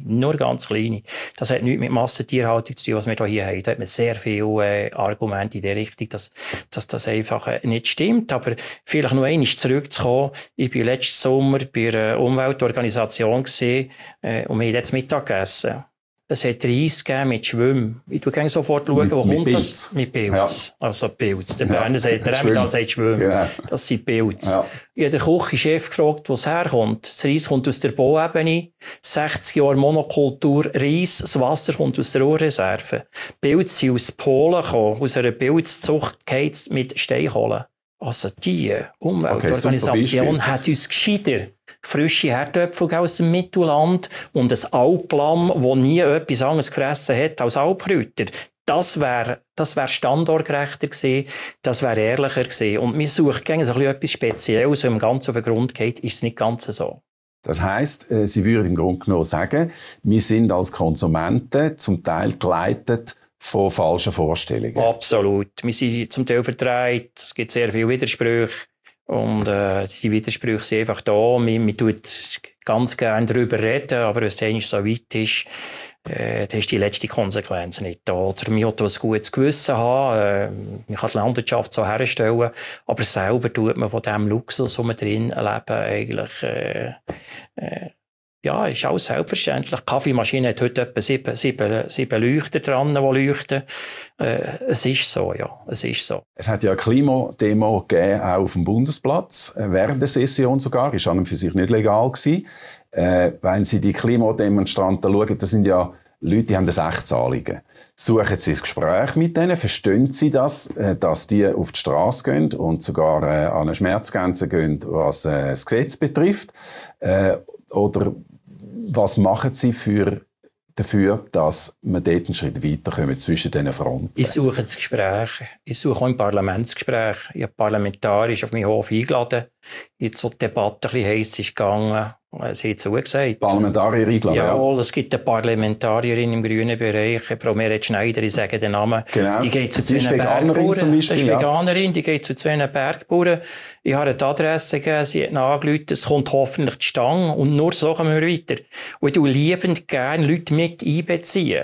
kleine. Das hat nichts mit Massentierhaltung zu tun, was wir hier haben. Da hat man sehr viele Argumente in der Richtung, dass das einfach nicht stimmt. Aber vielleicht noch einmal zurückzukommen. Ich war letzten Sommer bei einer Umweltorganisation und wir haben jetzt Mittag gegessen. Es hat Reis gegeben mit Schwimmen. Ich schaue sofort, wo kommt das? Mit Pilz. Ja. Also Pilz. Der Berner sagt, der Emmental sagt Schwimmen. Genau. Das sind Pilz. Ja. Ich habe den Küchenchef gefragt, wo es herkommt. Das Reis kommt aus der Bauebene. 60 Jahre Monokultur Reis. Das Wasser kommt aus der Urreserve. Pilze sind aus Polen gekommen, aus einer Pilzzucht geheizt mit Steinkohle. Also die Umweltorganisation hat uns gescheiter frische Herdöpfel aus dem Mittelland und ein Alplamm, das nie etwas anderes gefressen hat als Alpkräuter. Das wär standortgerechter gewesen, das wäre ehrlicher gewesen. Und wir suchen gerne so etwas Spezielles, wenn man ganz auf den Grund geht, ist es nicht ganz so.
Das heisst, Sie würden im Grunde genommen sagen, wir sind als Konsumenten zum Teil geleitet von falschen Vorstellungen.
Absolut. Wir sind zum Teil verdreht, es gibt sehr viele Widersprüche. Und die Widersprüche sind einfach da. Man tut ganz gerne darüber reden, aber wenn es dann so weit ist, dann ist die letzte Konsequenz nicht da. Oder man hat ein gutes Gewissen haben, man kann die Landwirtschaft so herstellen, aber selber tut man von dem Luxus, wo man drin leben, eigentlich ja, ist alles selbstverständlich. Die Kaffeemaschine hat heute etwa sieben Leuchter dran, die leuchten. Es ist so, ja. Es ist so.
Es hat ja eine Klimademo gegeben, auch auf dem Bundesplatz, während der Session sogar. Ist an und für sich nicht legal gewesen. Wenn Sie die Klimademonstranten schauen, das sind ja Leute, die haben ein echtes Anliegen. Suchen Sie das Gespräch mit denen? Verstehen Sie das, dass die auf die Straße gehen und sogar an eine Schmerzgrenze gehen, was das Gesetz betrifft? Oder was machen Sie dafür, dass wir dort einen Schritt weiterkommen zwischen diesen Fronten?
Ich suche das Gespräch. Ich suche auch ein Parlamentsgespräch. Ich habe parlamentarisch auf meinen Hof eingeladen. Jetzt so die Debatte ein bisschen heiss ist gegangen. Sie hat zugesagt.
Parlamentarier eingeladen?
Jawohl, es gibt eine Parlamentarierin im grünen Bereich, Frau Meret Schneider, ich sage den Namen.
Genau.
Die geht zu zwei Bergbauern.
Zum Beispiel,
das ist Veganerin, die geht zu zwei Bergbauern. Ich habe eine Adresse gegeben, sie hat angerufen, es kommt hoffentlich die Stange und nur so kommen wir weiter. Und ich tue liebend gerne Leute mit einbeziehen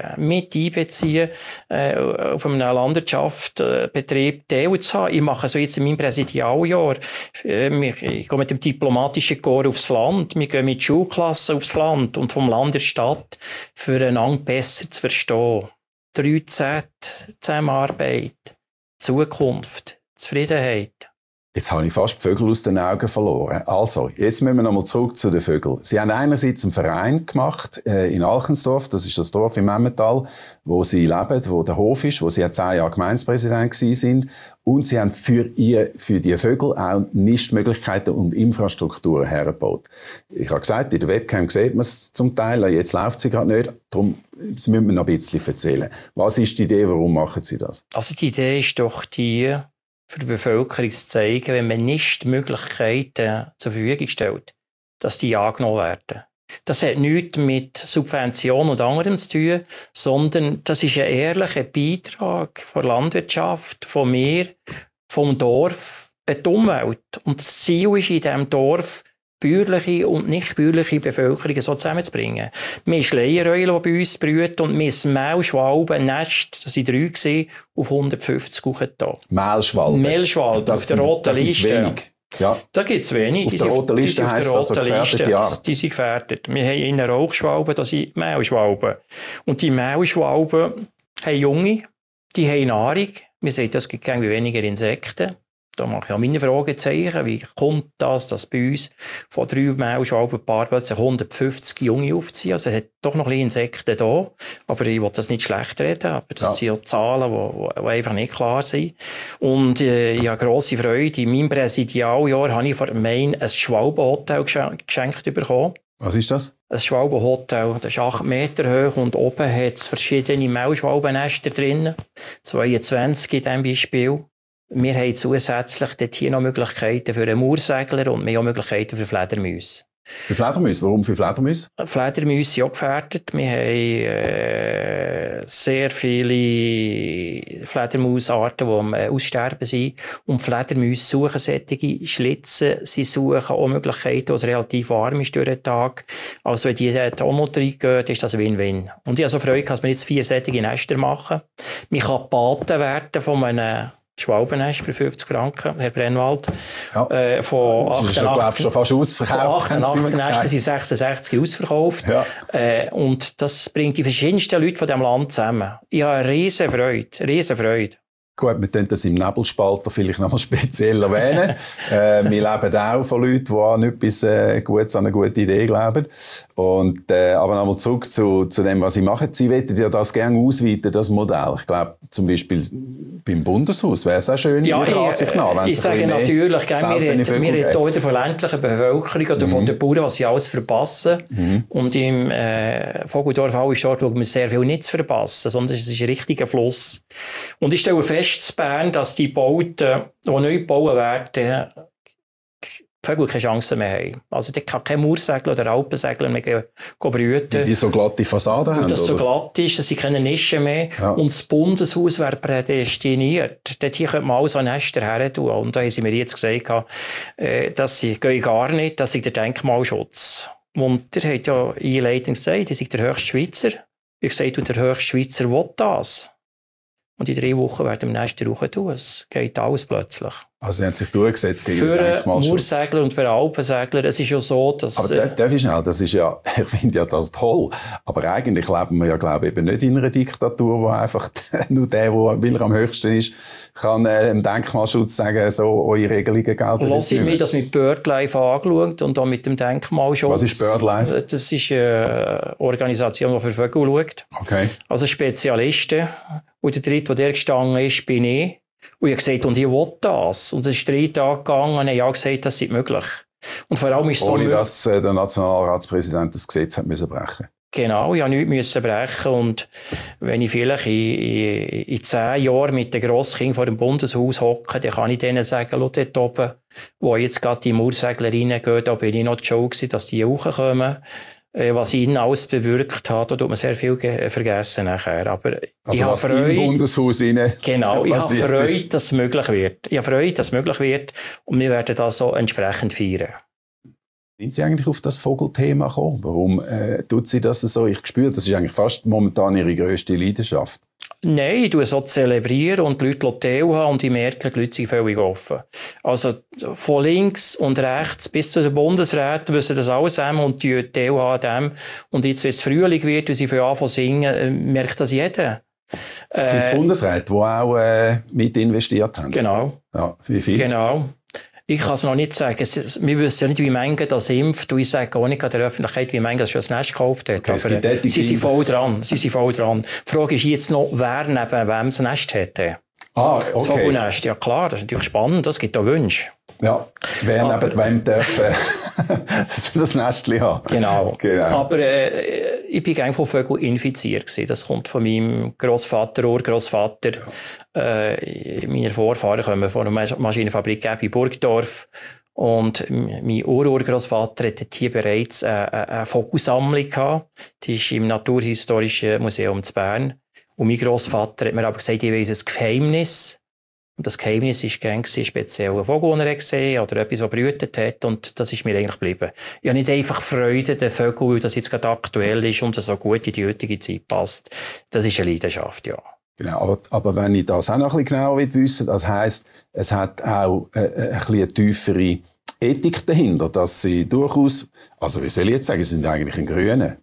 auf einem Landwirtschaftsbetrieb teilzuhaben. Ich mache so jetzt in meinem Präsidialjahr. Ich gehe mit dem diplomatischen Korps aufs Land. Wir gehen mit Schulklassen aufs Land und vom Land in die Stadt, füreinander besser zu verstehen. 3Z, Zusammenarbeit, Zukunft, Zufriedenheit.
Jetzt habe ich fast die Vögel aus den Augen verloren. Also, jetzt müssen wir nochmal zurück zu den Vögeln. Sie haben einerseits einen Verein gemacht in Alchensdorf, das ist das Dorf im Emmental, wo Sie leben, wo der Hof ist, wo Sie ja 10 Jahre Gemeindepräsident sind. Und Sie haben für die Vögel auch Nistmöglichkeiten und Infrastrukturen hergebaut. Ich habe gesagt, in der Webcam sieht man es zum Teil, jetzt läuft sie gerade nicht, darum müssen wir noch ein bisschen erzählen. Was ist die Idee, warum machen Sie das?
Also die Idee ist doch die, für die Bevölkerung zu zeigen, wenn man Nistmöglichkeiten zur Verfügung stellt, dass die angenommen werden. Das hat nichts mit Subventionen und anderem zu tun, sondern das ist ein ehrlicher Beitrag von der Landwirtschaft, von mir, vom Dorf, an die Umwelt. Und das Ziel ist in diesem Dorf, bäuerliche und nicht bäuerliche Bevölkerung so zusammenzubringen. Wir haben Schleiereulen, die bei uns brüten, und wir haben Mehlschwalben, Nest, das waren 3 auf 150 Kuchen da.
Mehlschwalben?
Mehlschwalben, auf der roten Liste.
Ja.
Da gibt es wenig.
Auf der roten Liste heisst das gefährdete Art.
Die sind gefährdet. Wir haben in einer Rauchschwalbe, das sind Mehlschwalben. Und die Mehlschwalben haben Junge, die haben Nahrung. Wir sehen, es gibt weniger Insekten. Da mache ich auch meine Fragezeichen. Wie kommt das, dass bei uns von 3 Mehlschwalbenpaaren plötzlich 150 Junge aufziehen? Also es hat doch noch ein bisschen Insekten da. Aber ich will das nicht schlecht reden. Aber das sind ja Zahlen, die einfach nicht klar sind. Und ich habe grosse Freude. In meinem Präsidialjahr habe ich von Main ein Schwalbenhotel geschenkt bekommen.
Was ist das?
Ein Schwalbenhotel. Das ist 8 Meter hoch und oben hat es verschiedene Mehlschwalbennester drin. 22 in diesem Beispiel. Wir haben zusätzlich dort hier noch Möglichkeiten für einen Mauersegler und wir haben auch Möglichkeiten für Fledermäuse.
Für Fledermäuse? Warum für Fledermäuse?
Fledermäuse sind auch gefährdet. Wir haben sehr viele Fledermausarten, die am Aussterben sind. Und Fledermäuse suchen solche Schlitze. Sie suchen auch Möglichkeiten, wo es relativ warm ist durch den Tag. Also wenn die da auch noch reingehen, ist das Win-Win. Und ich habe so Freude, dass wir jetzt 4 solche Nester machen. Man kann Paten werden von einem Schwalbennest für 50 Franken, Herr Brennwald.
Ja.
Von
das ist schon fast ausverkauft.
Von 88 Nesten sind 66 ausverkauft.
Ja.
Und das bringt die verschiedensten Leute von diesem Land zusammen. Ich habe eine riesen Freude.
Gut, wir können das im Nebelspalter vielleicht noch mal speziell erwähnen. Wir leben auch von Leuten, die an etwas Gutes, an eine gute Idee glauben. Und, aber nochmal zurück zu dem, was Sie machen. Sie wollen ja das gerne ausweiten, das Modell. Ich glaube, zum Beispiel beim Bundeshaus wäre es auch schön,
ja,
Ihrer Ansicht nach.
Ich sage natürlich, wir reden hier wieder von ländlicher Bevölkerung oder von den Bauern, was sie alles verpassen. Und im Vogeldorf Hallistorf schauen wir sehr viel nicht zu verpassen, sondern es ist ein richtiger Fluss. Und ich stelle fest, in Bern, dass die Bauten, die neu gebaut werden, Vögel keine Chance mehr haben. Also da kann kein Mauersegler oder Alpensegler mehr brüten.
Die so glatte Fassaden haben,
das so glatt ist, dass sie keine Nischen mehr. Ja. Und das Bundeshaus wäre prädestiniert. Dort hier könnte man alles an Nester her tun. Und da haben sie mir jetzt gesagt, dass sie gar nicht, dass sie der Denkmalschutz. Und der hat ja einleitend gesagt, die sind der höchste Schweizer. Ich sage, der höchste Schweizer will das. Und in 3 Wochen werden wir Nester rauf tun. Es geht alles plötzlich.
Also sie haben sich durchgesetzt gegen den
Denkmalschutz.
Denkmalschutz.
Für Mauersegler und für Alpensegler, es ist ja so, dass...
Aber darf ich schnell, das ist ja, ich finde ja das toll, aber eigentlich leben wir ja, glaube ich, eben nicht in einer Diktatur, wo einfach nur der, weil er am höchsten ist, kann im Denkmalschutz sagen, so, eure Regelungen gelten.
Lass ich mir das mit BirdLife angeschaut und auch mit dem Denkmalschutz.
Was ist BirdLife?
Das ist eine Organisation, die für Vögel schaut.
Okay.
Also Spezialisten. Und der dritte, der gestanden ist, bin ich. Und ich habe gesagt, und ich will das. Und es ist 3 Tage gegangen und ich habe gesagt, das ist möglich. Und vor allem ist es so
ohne dass der Nationalratspräsident das Gesetz hat müssen brechen.
Genau, ich musste nichts brechen. Und wenn ich vielleicht in 10 Jahren mit den Grosskindern vor dem Bundeshaus hocke, dann kann ich denen sagen, schau dort oben, wo jetzt gerade die Mauersegler reingehen, da bin ich noch die Show gewesen, dass die hochkommen. Was ihnen alles bewirkt hat, da tut man sehr viel vergessen nachher. Aber
also
ich habe Freude,
im Bundeshaus rein.
Genau, ich habe Freude, dass es möglich wird. Ich habe Freude, dass es möglich wird. Und wir werden das so entsprechend feiern.
Sind Sie eigentlich auf das Vogelthema gekommen? Warum tut Sie das so? Ich spüre, das ist eigentlich fast momentan Ihre grösste Leidenschaft.
Nein, ich tue es so zelebrieren und die Leute teilhaben und ich merke, die Leute sind völlig offen. Also von links und rechts bis zu den Bundesräten wissen das alles und die teilhaben an dem. Und jetzt, wenn es Frühling wird und sie anfangen zu singen, merkt das jeder.
Gibt es Bundesräte, die auch mit investiert haben?
Genau.
Ja, wie viel?
Genau. Ich kann es noch nicht sagen. Wir wissen ja nicht, wie manche das impft. Und ich sage auch nicht an der Öffentlichkeit, wie manche das schon ein Nest gekauft hat.
Okay,
aber sie sind voll dran. Die Frage ist jetzt noch, wer neben wem das Nest hätte.
Ah, okay.
Das Vogelnest, ja klar, das ist natürlich spannend. Das gibt auch Wünsche.
Ja, wer neben wem darf das Nestchen haben.
Genau. Aber ich bin gerne von Vögeln infiziert gewesen. Das kommt von meinem Grossvater, Urgrossvater. Ja. Meine Vorfahren kommen von einer Maschinenfabrik in Burgdorf. Und mein Urgrossvater hatte hier bereits eine Vogelsammlung gehabt. Die ist im Naturhistorischen Museum zu Bern. Und mein Grossvater hat mir aber gesagt, ich weiss ein Geheimnis. Und das Geheimnis war gerne ein spezieller Vogel, den er gesehen hat, oder etwas, das brütet hat. Und das ist mir eigentlich geblieben. Ich habe nicht einfach Freude, den Vögel, weil das jetzt gerade aktuell ist und so gut in die heutige Zeit passt. Das ist eine Leidenschaft, ja.
Genau, aber wenn ich das auch noch ein bisschen genauer wissen will, das heisst, es hat auch ein bisschen eine tiefere Ethik dahinter, dass sie durchaus, also wie soll ich jetzt sagen, sie sind eigentlich ein Grüner.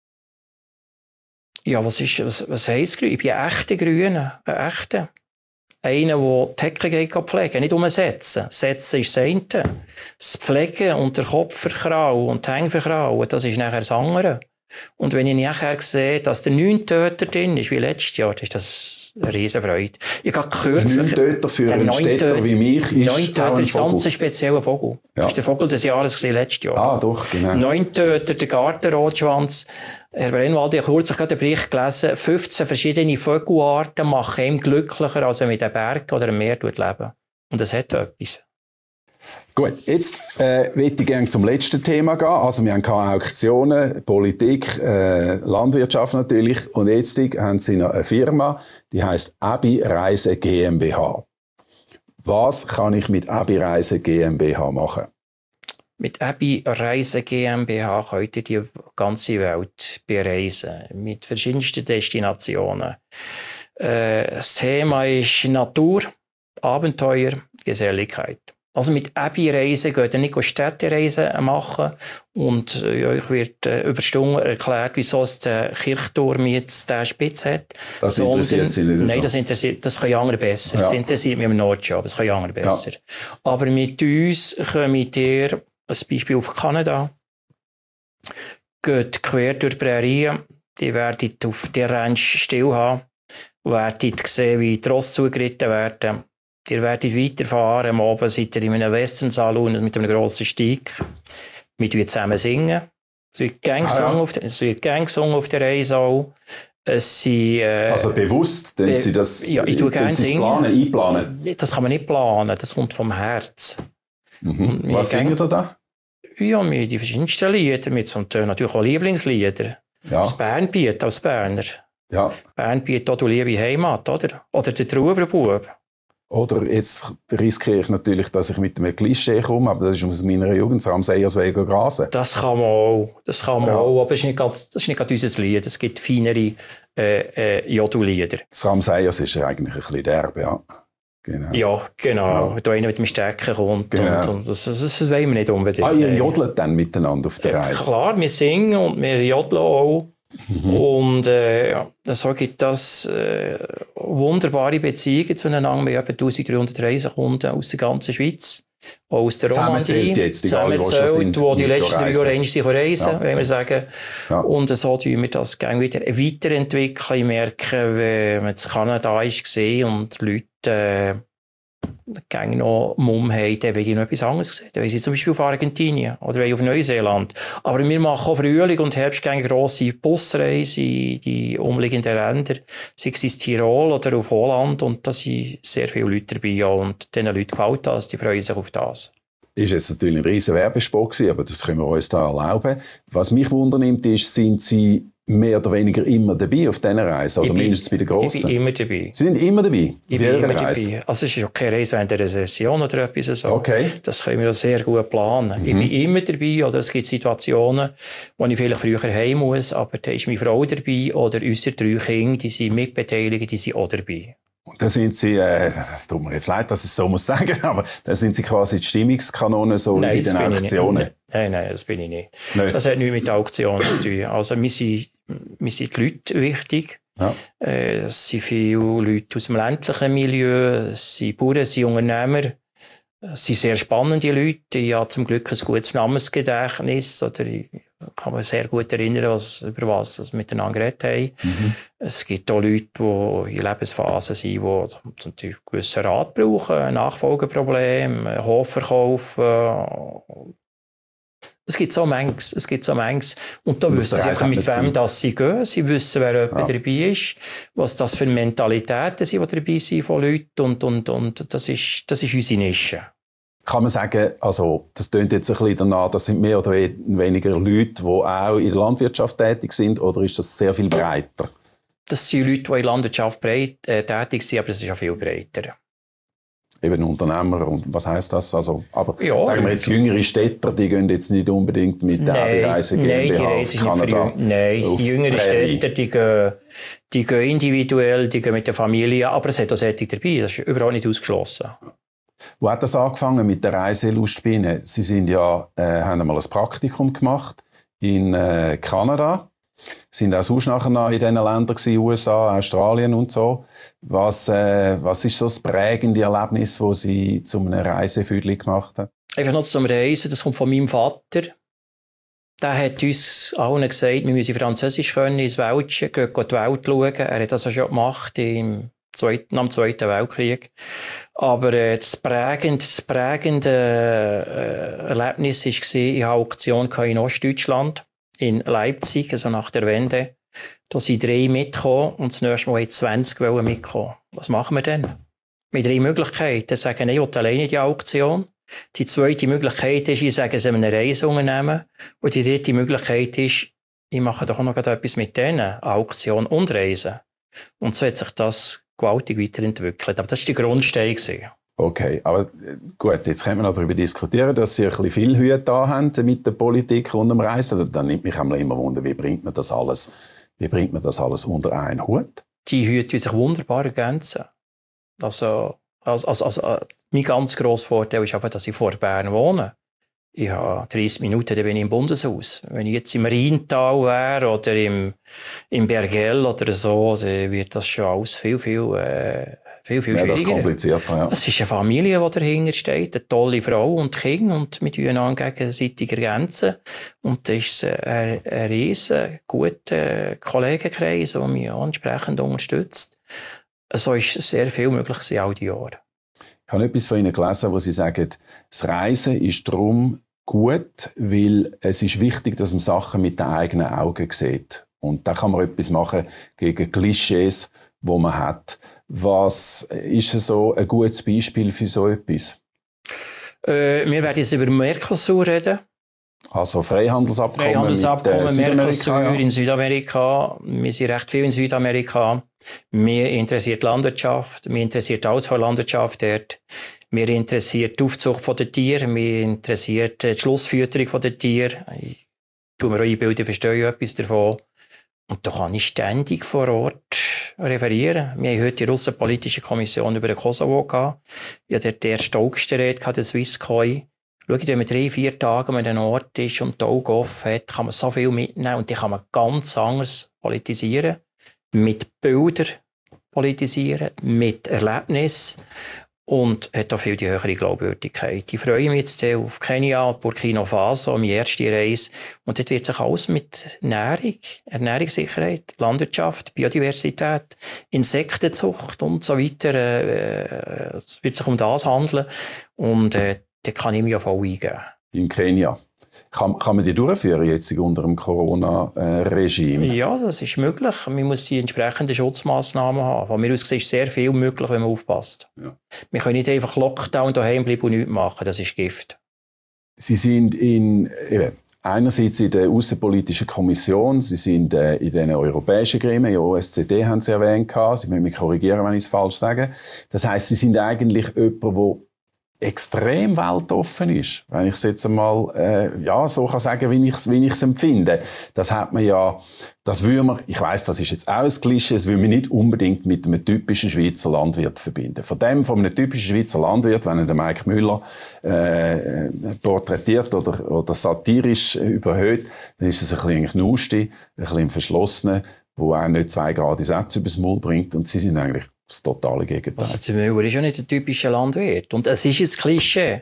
Ja, was heisst grün? Ich bin ein echter Grüner, ein echter. Einer, der die Hecke geht pflegen, nicht umsetzen. Setzen ist das eine. Das Pflegen und der Kopf verkrauen und die Hänge verkrauen, das ist nachher das andere. Und wenn ich nachher sehe, dass der 9 Töter drin ist, wie letztes Jahr, dann ist das eine Riesenfreude. Ich habe kürzlich...
9 Töter für einen Städter wie mich ist
9 Töter ist ein ganz spezieller Vogel.
Ja.
Das ist der Vogel des Jahres letztes Jahr.
Ah, doch, genau.
9 Töter, der Gartenrotschwanz. Herr Brennwald, ich habe kürzlich den Bericht gelesen, 15 verschiedene Vogelarten machen ihn glücklicher, als er mit einem Berg oder einem Meer leben. Und das hat etwas.
Gut, jetzt möchte ich gerne zum letzten Thema gehen. Also wir haben Auktionen, Politik, Landwirtschaft natürlich. Und jetzt haben Sie noch eine Firma, die heisst Abi Reise GmbH. Was kann ich mit Abi Reise GmbH machen? Mit
Abi Reise GmbH könnt ihr die ganze Welt bereisen. Mit verschiedensten Destinationen. Das Thema ist Natur, Abenteuer, Geselligkeit. Also mit Abi-Reisen geht ihr nicht Städtereisen machen und euch wird über Stunden erklärt, wieso es der Kirchturm jetzt den Spitz hat.
Das interessiert Sie nicht so?
Nein, das können andere besser. Ja. Das interessiert mich im Nordjob, das können andere besser. Ja. Aber mit uns kommt ihr, ein Beispiel auf Kanada, geht quer durch die Prärien, die werdet auf der Ranch still haben, werdet sehen, wie die Rosse zugeritten werden. Ihr werdet weiterfahren, am Abend seid ihr in einem Western-Salon mit einem grossen Steig. Wir zusammen singen. Es wird gern gesungen auf der Reise auch.
Also bewusst, denn Sie das
ich tue gerne singen.
Einplanen?
Das kann man nicht planen, das kommt vom Herz.
Mhm. Was singen Sie da?
Ja, mit die verschiedensten Lieder, mit so natürlich auch Lieblingslieder. Ja. Das Bernbiet als Berner. Ja. Bernbiet, auch du liebe Heimat, oder? Oder der Trauberbub.
Oder jetzt riskiere ich natürlich, dass ich mit einem Klischee komme, aber das ist aus meiner Jugend, das Ramseyers-Wege grasen.
Das kann man auch, aber das ist nicht gerade unser Lied. Es gibt feinere Jodu-Lieder.
Das Ramseyers ist ja eigentlich ein bisschen derbe, ja.
Genau. Ja, genau. Ja. Da einer mit dem Stecken kommt. Genau. Und das wollen wir nicht unbedingt.
Ah, ihr jodelt dann miteinander auf der Reise?
Klar, wir singen und wir jodeln auch. Mhm. Und so gibt das wunderbare Beziehungen zueinander. Wir haben etwa 1300 Reisekunden aus der ganzen Schweiz, auch aus der Romandie. Zusammenzählt, die die letzten 3 Jahre reisen, wenn wir sagen. Ja. Und so tun wir das gerne wieder weiterentwickeln. Ich merke, wenn man in Kanada war und die Leute gerne noch Mumm haben, dann will ich noch etwas anderes sehen. Dann will ich zum Beispiel auf Argentinien oder auf Neuseeland. Aber wir machen auch Frühling und Herbst gerne grosse Busreisen in die umliegenden Länder, sei es in Tirol oder auf Holland. Und da sind sehr viele Leute dabei. Und diesen Leuten gefällt das, die freuen sich auf das.
Ist jetzt natürlich ein riesen Werbespot gewesen, aber das können wir uns da erlauben. Was mich wundernimmt ist, sind Sie mehr oder weniger immer dabei auf diesen Reisen? Oder mindestens bei den Grossen?
Ich bin immer dabei.
Sie sind immer dabei?
Ich bin immer dabei. Also es ist ja keine Reise während der Session oder etwas so.
Okay.
Das können wir sehr gut planen. Mhm. Ich bin immer dabei. Oder es gibt Situationen, wo ich vielleicht früher heim muss, aber da ist meine Frau dabei oder unsere 3 Kinder, die sind mitbeteiligt, die sind auch dabei.
Und da sind Sie, es tut mir jetzt leid, dass ich es so muss sagen, aber da sind Sie quasi die Stimmungskanone so in den Auktionen?
Nein, das bin ich nicht. Das hat nichts mit der Auktion zu tun. Also mir sind die Leute wichtig. Ja. Es sind viele Leute aus dem ländlichen Milieu, es sind Bauern, es sind Unternehmer. Es sind sehr spannende Leute. Ich habe zum Glück ein gutes Namensgedächtnis. Oder ich kann mich sehr gut erinnern, über was wir miteinander geredet haben. Mhm. Es gibt auch Leute, die in Lebensphasen sind, die natürlich gewissen Rat brauchen, Nachfolgeprobleme, Hofverkauf. Es gibt so manches. Und da wissen sie auch, mit wem das sie gehen. Sie wissen, wer jemand dabei ist, was das für Mentalitäten sind, die dabei sind von Leuten. Und das ist unsere Nische.
Kann man sagen, also, das tönt jetzt ein bisschen danach, das sind mehr oder weniger Leute, die auch in der Landwirtschaft tätig sind, oder ist das sehr viel breiter?
Das sind Leute, die in der Landwirtschaft tätig sind, aber das ist auch viel breiter.
eben Unternehmer und was heisst das? Also, aber
ja,
sagen wir jetzt, jüngere Städter, die gehen jetzt nicht unbedingt mit der Reise GmbH auf Kanada.
Nein, die jüngeren Städter, die gehen individuell, die gehen mit der Familie, aber es hat auch Sättig dabei, das ist überhaupt nicht ausgeschlossen.
Wo hat das angefangen mit der Reiselust bei Ihnen? Sie sind ja, haben einmal ein Praktikum gemacht in Kanada. Sind auch sonst nachher noch in diesen Ländern gewesen, USA, Australien und so. Was ist so das prägende Erlebnis, das Sie zu einem Reisefüdli gemacht haben?
Einfach noch zum Reisen, das kommt von meinem Vater. Der hat uns allen gesagt, wir müssen Französisch können, ins Wäldchen, gehen die Welt schauen. Er hat das auch schon gemacht nach dem Zweiten Weltkrieg. Aber das prägende Erlebnis war, ich hatte eine Auktion in Ostdeutschland, in Leipzig, also nach der Wende. Da sind 3 mitgekommen und das nächste Mal wollten 20 mitkommen. Was machen wir denn? Mit 3 Möglichkeiten. Sagen, ich will alleine die Auktion. Die zweite Möglichkeit ist, ich sage es einem Reiseunternehmen. Und die dritte Möglichkeit ist, ich mache doch noch etwas mit denen. Auktion und Reisen. Und so hat sich das gewaltig weiterentwickelt. Aber das war der Grundstein.
Okay, aber gut, jetzt können wir noch darüber diskutieren, dass Sie ein bisschen viel Hüte da haben mit der Politik rund um Reisen. Dann nimmt mich immer Wunder, wie bringt man das alles unter einen Hut?
Die Hüte sich wunderbar ergänzen. Also mein ganz grosser Vorteil ist einfach, dass ich vor Bern wohne. Ich habe 30 Minuten, dann bin ich im Bundeshaus. Wenn ich jetzt im Rheintal wäre oder im Bergell oder so, dann wird das schon alles viel schwieriger.
Das ist komplizierter, ja.
Es ist eine Familie, die dahinter steht, eine tolle Frau und Kinder und mit ihnen gegenseitig ergänzen. Und das ist ein riesen guter Kollegenkreis, der mich entsprechend unterstützt. So ist sehr viel möglich in all die Jahren.
Ich habe etwas von Ihnen gelesen, wo Sie sagen, das Reisen ist darum gut, weil es ist wichtig, dass man Sachen mit den eigenen Augen sieht. Und da kann man etwas machen gegen Klischees, die man hat. Was ist so ein gutes Beispiel für so etwas?
Wir werden jetzt über Mercosur reden.
Also Freihandelsabkommen mit
Mercosur
ja.
in Südamerika. Wir sind recht viel in Südamerika. Mir interessiert die Landwirtschaft. Mir interessiert alles von Landwirtschaft dort. Mir interessiert die Aufzucht der Tiere. Mir interessiert die Schlussfütterung der Tiere. Ich tue mir auch einbilden, verstehe etwas davon. Und da kann ich ständig vor Ort referieren. Wir haben heute die Russenpolitische Kommission über den Kosovo gehabt. Ich hatte dort die erste August-Rede, der Swisscoi. Schau, wenn man 3-4 Tage an einem Ort ist und die Augen offen hat, kann man so viel mitnehmen und die kann man ganz anders politisieren. Mit Bildern politisieren, mit Erlebnis und hat auch viel die höhere Glaubwürdigkeit. Ich freue mich jetzt sehr auf Kenia, Burkina Faso, meine erste Reise. Und dort wird sich alles mit Ernährung, Ernährungssicherheit, Landwirtschaft, Biodiversität, Insektenzucht und so weiter, es wird sich um das handeln. Und da kann ich mich auch voll eingeben.
In Kenia. Kann man die durchführen jetzt unter dem Corona-Regime?
Ja, das ist möglich. Man muss die entsprechenden Schutzmaßnahmen haben. Von mir aus ist sehr viel möglich, wenn man aufpasst. Ja. Wir können nicht einfach Lockdown daheim bleiben und nichts machen. Das ist Gift. Sie
sind einerseits in der Außenpolitischen Kommission, Sie sind in den europäischen Gremien, OSZE haben Sie erwähnt. Sie müssen mich korrigieren, wenn ich es falsch sage. Das heisst, Sie sind eigentlich jemand, der extrem weltoffen ist, wenn ich es jetzt einmal so kann sagen, wie ich es empfinde. Das hat man ja, das würde man, ich weiss, das ist jetzt auch ein Klischee, das würde man nicht unbedingt mit einem typischen Schweizer Landwirt verbinden. Von einem typischen Schweizer Landwirt, wenn er den Mike Müller porträtiert oder satirisch überhöht, dann ist es ein bisschen Knusti, ein bisschen Verschlossener, der auch nicht 2 gerade Sätze übers Maul bringt, und Sie sind eigentlich das totale Gegenteil.
Also der Müller ist ja nicht ein typischer Landwirt. Und es ist ein Klischee.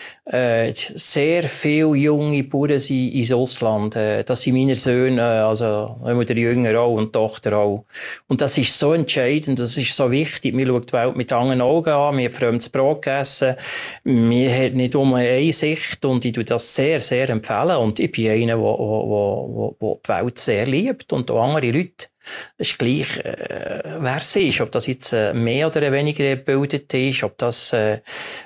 Sehr viele junge Bauern sind ins Ausland. Das sind meine Söhne, also der Jünger auch und die Tochter auch. Und das ist so entscheidend, das ist so wichtig. Man schaut die Welt mit anderen Augen an, man hat fremdes Brot gegessen, man hat nicht eine Sicht, und ich tue das sehr, sehr empfehlen. Und ich bin einer, der die Welt sehr liebt und auch andere Leute Es ist gleich, wer es ist, ob das jetzt mehr oder weniger gebildet ist, ob das der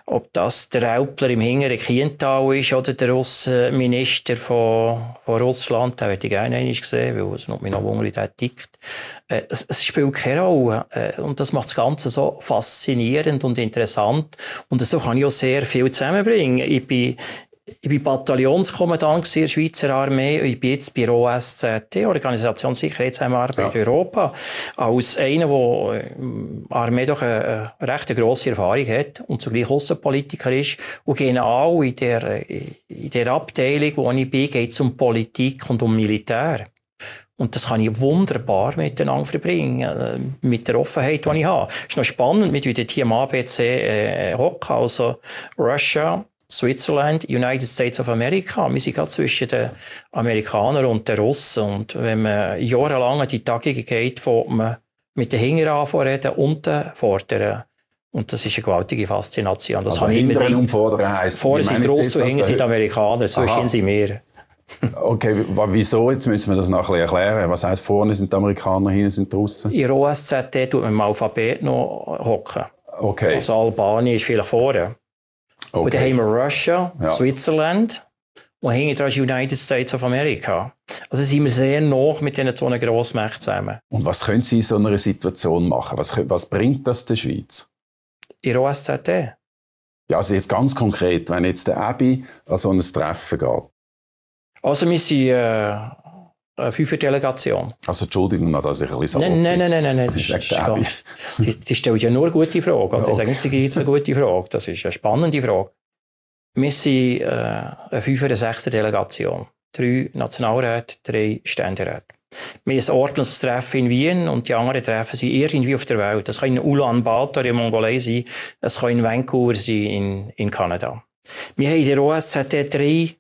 Älpler im hinteren Kiental ist oder der Minister von Russland, den hätte ich gerne einmal gesehen, weil es mich noch wundert, wie der tickt. Es spielt keine Rolle. Und das macht das Ganze so faszinierend und interessant. Und so kann ich auch sehr viel zusammenbringen. Ich bin Bataillonskommandant in der Schweizer Armee. Ich bin jetzt bei der OSZE, Organisation Sicherheitszusammenarbeit Europa, als einer, der Armee doch eine recht grosse Erfahrung hat und zugleich Aussenpolitiker ist. Und genau in der Abteilung, wo ich bin, geht es um Politik und um Militär. Und das kann ich wunderbar miteinander verbringen, mit der Offenheit, die ich habe. Es ist noch spannend, mit wie dort hier am ABC hocken, also Russia, Switzerland, United States of America. Wir sind gerade zwischen den Amerikanern und den Russen. Und wenn man jahrelang an die Tagungen geht, wo man mit den Hinteren anfangen und den Vorderen. Und das ist eine gewaltige Faszination. Das
also Hinteren und Vorderen heisst...
Vorne sind die Russen und hinten sind die Amerikaner, zwischen sind wir.
Okay, wieso? Jetzt müssen wir das noch ein bisschen erklären. Was heisst, vorne sind die Amerikaner, hinten sind die Russen?
In der OSZE tut man im Alphabet noch hocken.
Okay.
Also Albanien ist vielleicht vorne. Okay. Und dann haben wir Russia, Switzerland und hinten dran ist United States of America. Also sind wir sehr nah mit diesen zwei Grossmächten zusammen.
Und was können Sie in so einer Situation machen? Was bringt das der Schweiz?
In der OSZE?
Ja, also jetzt ganz konkret, wenn jetzt der Abi an so ein Treffen geht.
Also wir sind eine 5er-Delegation.
Also Entschuldigung, dass ich ein bisschen sage.
Nein. Die stellt ja nur eine gute Frage. Oder?
Okay.
Sagen Sie jetzt eine gute Frage. Das ist eine spannende Frage. Wir sind eine 5er-, eine 6er-Delegation. 3 Nationalräte, 3 Ständeräte. Wir haben ein ordentliches Treffen in Wien und die anderen Treffen sind irgendwie auf der Welt. Das kann in Ulaanbaatar in Mongolei sein, es kann in Vancouver sein in Kanada. Wir haben in der OSZE 3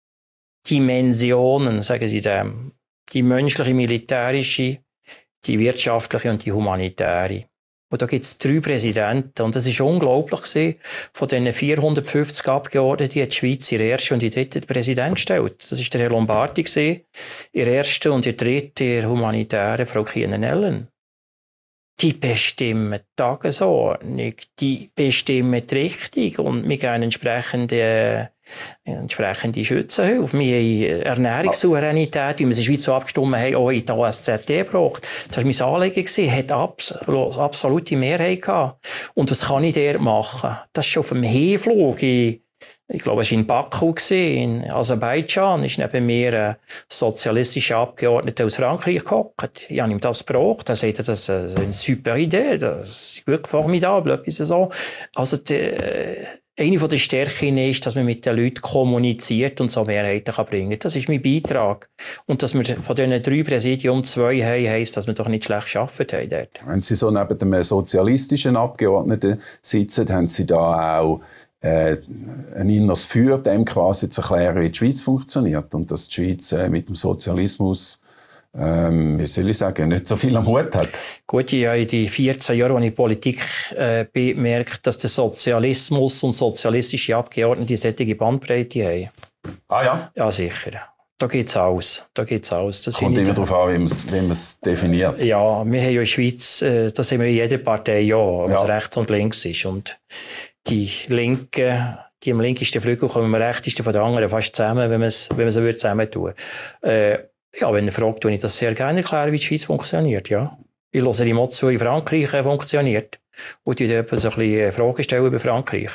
Dimensionen, sagen Sie dem. Die menschliche, militärische, die wirtschaftliche und die humanitäre. Und da gibt es 3 Präsidenten. Und das war unglaublich gewesen. Von diesen 450 Abgeordneten hat die Schweiz ihre erste und die dritte Präsident gestellt. Das war der Herr Lombardi gewesen. Ihr erste und ihr dritte, ihr humanitäre Frau Kiernan-Ellen. Die bestimmen die Tagesordnung, die bestimmen die Richtung und wir geben entsprechende Schützenhilfe. Wir haben Ernährungssouveränität, wie wir es in der Schweiz so abgestimmt haben, auch in der OSZE gebraucht. Das war mein Anliegen, hat absolute Mehrheit gehabt. Und was kann ich dort machen? Das ist auf dem Hinflug. Ich glaube, es war in Baku, in Aserbaidschan, ist neben mir ein sozialistischer Abgeordneter aus Frankreich gehockt. Ich habe ihm das gebraucht. Er sagte, das ist eine super Idee, das ist wirklich formidabel, etwas so. Also, eine der Stärken ist, dass man mit den Leuten kommuniziert und so Mehrheiten bringen kann. Das ist mein Beitrag. Und dass wir von diesen 3 Präsidien 2 haben, heisst, dass wir doch nicht schlecht gearbeitet haben dort.
Wenn Sie so neben dem sozialistischen Abgeordneten sitzen, haben Sie da auch ein inneres Feuer, dem quasi zu erklären, wie die Schweiz funktioniert und dass die Schweiz mit dem Sozialismus, wie soll ich sagen, nicht so viel am Hut hat.
Gut, ich habe in den 14 Jahren, als ich in Politik bemerkt, dass der Sozialismus und sozialistische Abgeordnete solche Bandbreite haben.
Ah ja?
Ja, sicher. Da gibt es alles. Das
kommt immer darauf an, wie man es definiert.
Ja, wir haben ja in der Schweiz, das haben wir in jeder Partei, was rechts und links ist. Und die Linken, die am linkesten Flügel kommen am rechtesten von den anderen fast zusammen, wenn man es so zusammentun würde. Ja, wenn ihr fragt, tue ich das sehr gerne erklären, wie die Schweiz funktioniert. Ja. Ich höre ihm auch zu, wie Frankreich funktioniert. Und ich würde so ein bisschen Fragen stellen über Frankreich.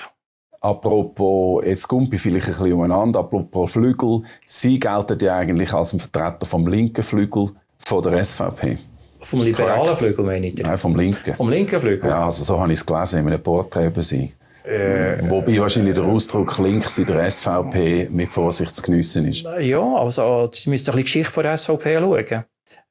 Apropos, jetzt kommt vielleicht ein bisschen umeinander, apropos Flügel. Sie gelten ja eigentlich als ein Vertreter vom linken Flügel von der SVP.
Vom liberalen Flügel, meine ich?
Nein, vom linken.
Vom linken Flügel?
Ja, also so habe ich es gelesen in einem Porträt über Sie. Wobei wahrscheinlich der Ausdruck links in der SVP mit Vorsicht zu geniessen ist.
Ja, also Sie müssen ein bisschen die Geschichte von der SVP schauen.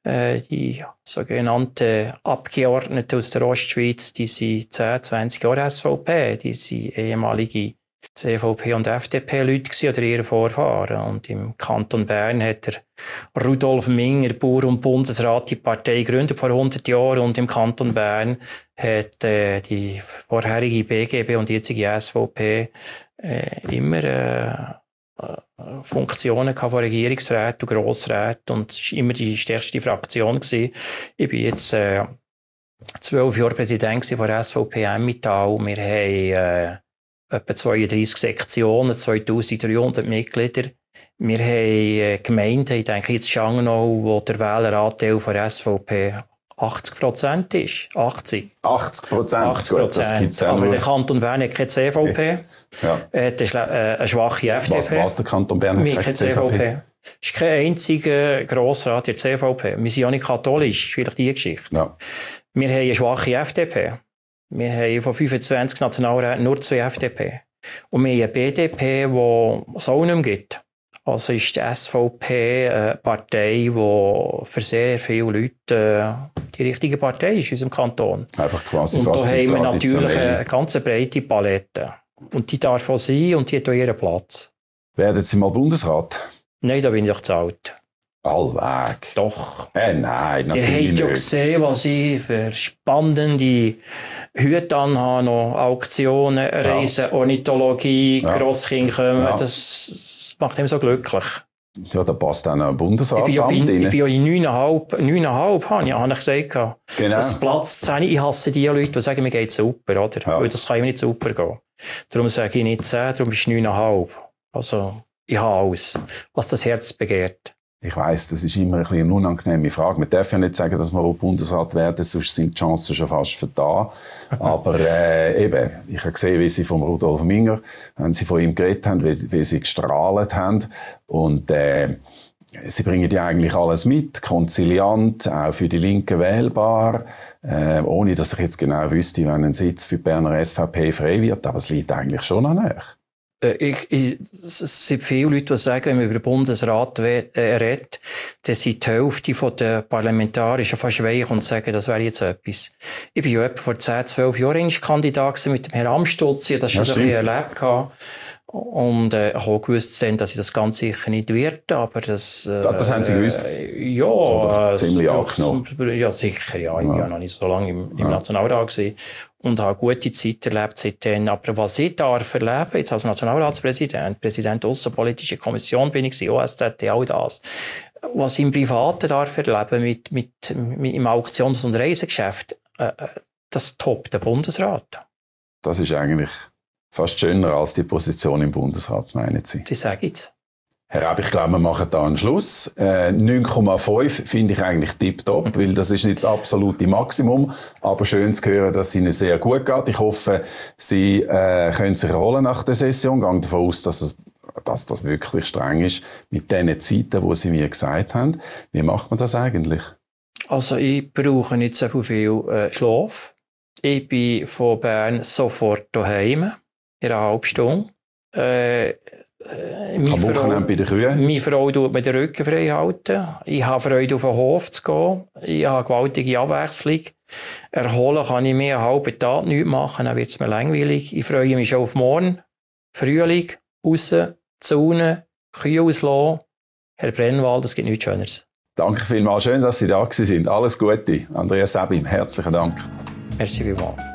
Die sogenannten Abgeordneten aus der Ostschweiz, die sind 10, 20 Jahre SVP, die sind ehemalige CVP- und FDP-Leute oder ihre Vorfahren. Und im Kanton Bern hat der Rudolf Minger, Bauer und Bundesrat, die Partei gegründet vor 100 Jahren. Und im Kanton Bern hat die vorherige BGB und die jetzige SVP immer Funktionen von Regierungsräten und Grossräten und es war immer die stärkste Fraktion gewesen. Ich bin jetzt 12 Jahre Präsident von der SVP Emmental. Wir haben etwa 32 Sektionen, 2300 Mitglieder. Wir haben Gemeinden, ich denke jetzt Schangnau, wo der Wähleranteil von der SVP 80% ist.
80%? Gut, das gibt's ja
aber
nur.
der Kanton Bern hat keine CVP.
Ja.
Das ist eine schwache FDP.
Was der Kanton Bern hat keine CVP?
Es ist kein einziger Grossrat der CVP. Wir sind ja nicht katholisch, das ist vielleicht die Geschichte.
Ja.
Wir haben eine schwache FDP. Wir haben von 25 Nationalräten nur 2 FDP. Und wir haben eine BDP, die es auch nicht mehr gibt. Also ist die SVP eine Partei, die für sehr viele Leute die richtige Partei ist in unserem Kanton.
Einfach quasi
und
fast
da haben wir natürlich
traditionelle.
eine ganz breite Palette. Und die darf auch sein und die hat auch ihren Platz.
Werden Sie mal Bundesrat?
Nein, da bin ich zu alt.
Allweg.
Doch.
Nein,
Ihr
natürlich
habt ja
nicht.
gesehen, was ich für spannende Hüte anhabe, noch Auktionen, Reisen, Ornithologie,
Ja.
Grosskinder kommen.
Ja.
Das macht ihn so glücklich.
Ja, da passt dann ein
Ich bin
Bundesratsamt
ja
rein.
in 9,5 habe ich gesagt.
Genau.
Das Platz 10. Ich hasse die Leute, die sagen, mir geht super, oder?
Ja.
Weil das kann ihm nicht super gehen. Darum sage ich nicht 10, darum ist es 9,5. Also, ich habe alles, was das Herz begehrt.
Ich weiss, das ist immer ein bisschen eine unangenehme Frage. Man darf ja nicht sagen, dass wir auch Bundesrat werden, sonst sind die Chancen schon fast vertan. Aber eben, ich habe gesehen, wie Sie von Rudolf Minger, wenn Sie von ihm geredet haben, wie Sie gestrahlt haben. Und Sie bringen ja eigentlich alles mit, konziliant, auch für die Linken wählbar, ohne dass ich jetzt genau wüsste, wenn ein Sitz für die Berner SVP frei wird. Aber es liegt eigentlich schon an euch.
Es sind viele Leute, die sagen, wenn man über den Bundesrat redet, dann sind die Hälfte der Parlamentarier schon fast weich und sagen, das wäre jetzt etwas. Ich bin ja etwa vor 10, 12 Jahren Kandidat mit dem Herrn Amstutz, das schon so ein bisschen erlebt gehabt. Und ich habe gewusst, dass ich das ganz sicher nicht werde, aber das
Das haben Sie gewusst?
Ja.
Oder ziemlich angenommen?
Ja, sicher, ja. Ich war noch nicht so lange im Nationalrat gewesen und habe eine gute Zeit erlebt seitdem. Aber was ich darf erleben, jetzt als Nationalratspräsident, Präsident der Aussenpolitische Kommission bin ich, OSZT, all das. Was ich im Privaten darf erleben, mit im Auktions- und Reisegeschäft, das toppt der Bundesrat.
Das ist eigentlich fast schöner als die Position im Bundesrat, meinen Sie?
Das sage ich jetzt.
Herr Raab, ich glaube, wir machen da einen Schluss. 9,5 finde ich eigentlich tipptopp, weil das ist nicht das absolute Maximum. Aber schön zu hören, dass es Ihnen sehr gut geht. Ich hoffe, Sie können sich erholen nach der Session. Ich gehe davon aus, dass das wirklich streng ist mit den Zeiten, die Sie mir gesagt haben. Wie macht man das eigentlich?
Also ich brauche nicht so viel Schlaf. Ich bin von Bern sofort daheim. In einer halben Stunde.
Am Wochenende bei den Kühen?
Meine Frau tut mir den Rücken frei halten. Ich habe Freude, auf den Hof zu gehen. Ich habe eine gewaltige Abwechslung. Erholen kann ich mehr einen halben Tag nichts machen, dann wird es mir langweilig. Ich freue mich schon auf morgen. Frühling, raus, Sonne, Kühe auslassen. Herr Brennwald, es gibt nichts Schöneres.
Danke vielmals. Schön, dass Sie da waren. Alles Gute. Andreas Sebim, herzlichen Dank.
Merci vielmals.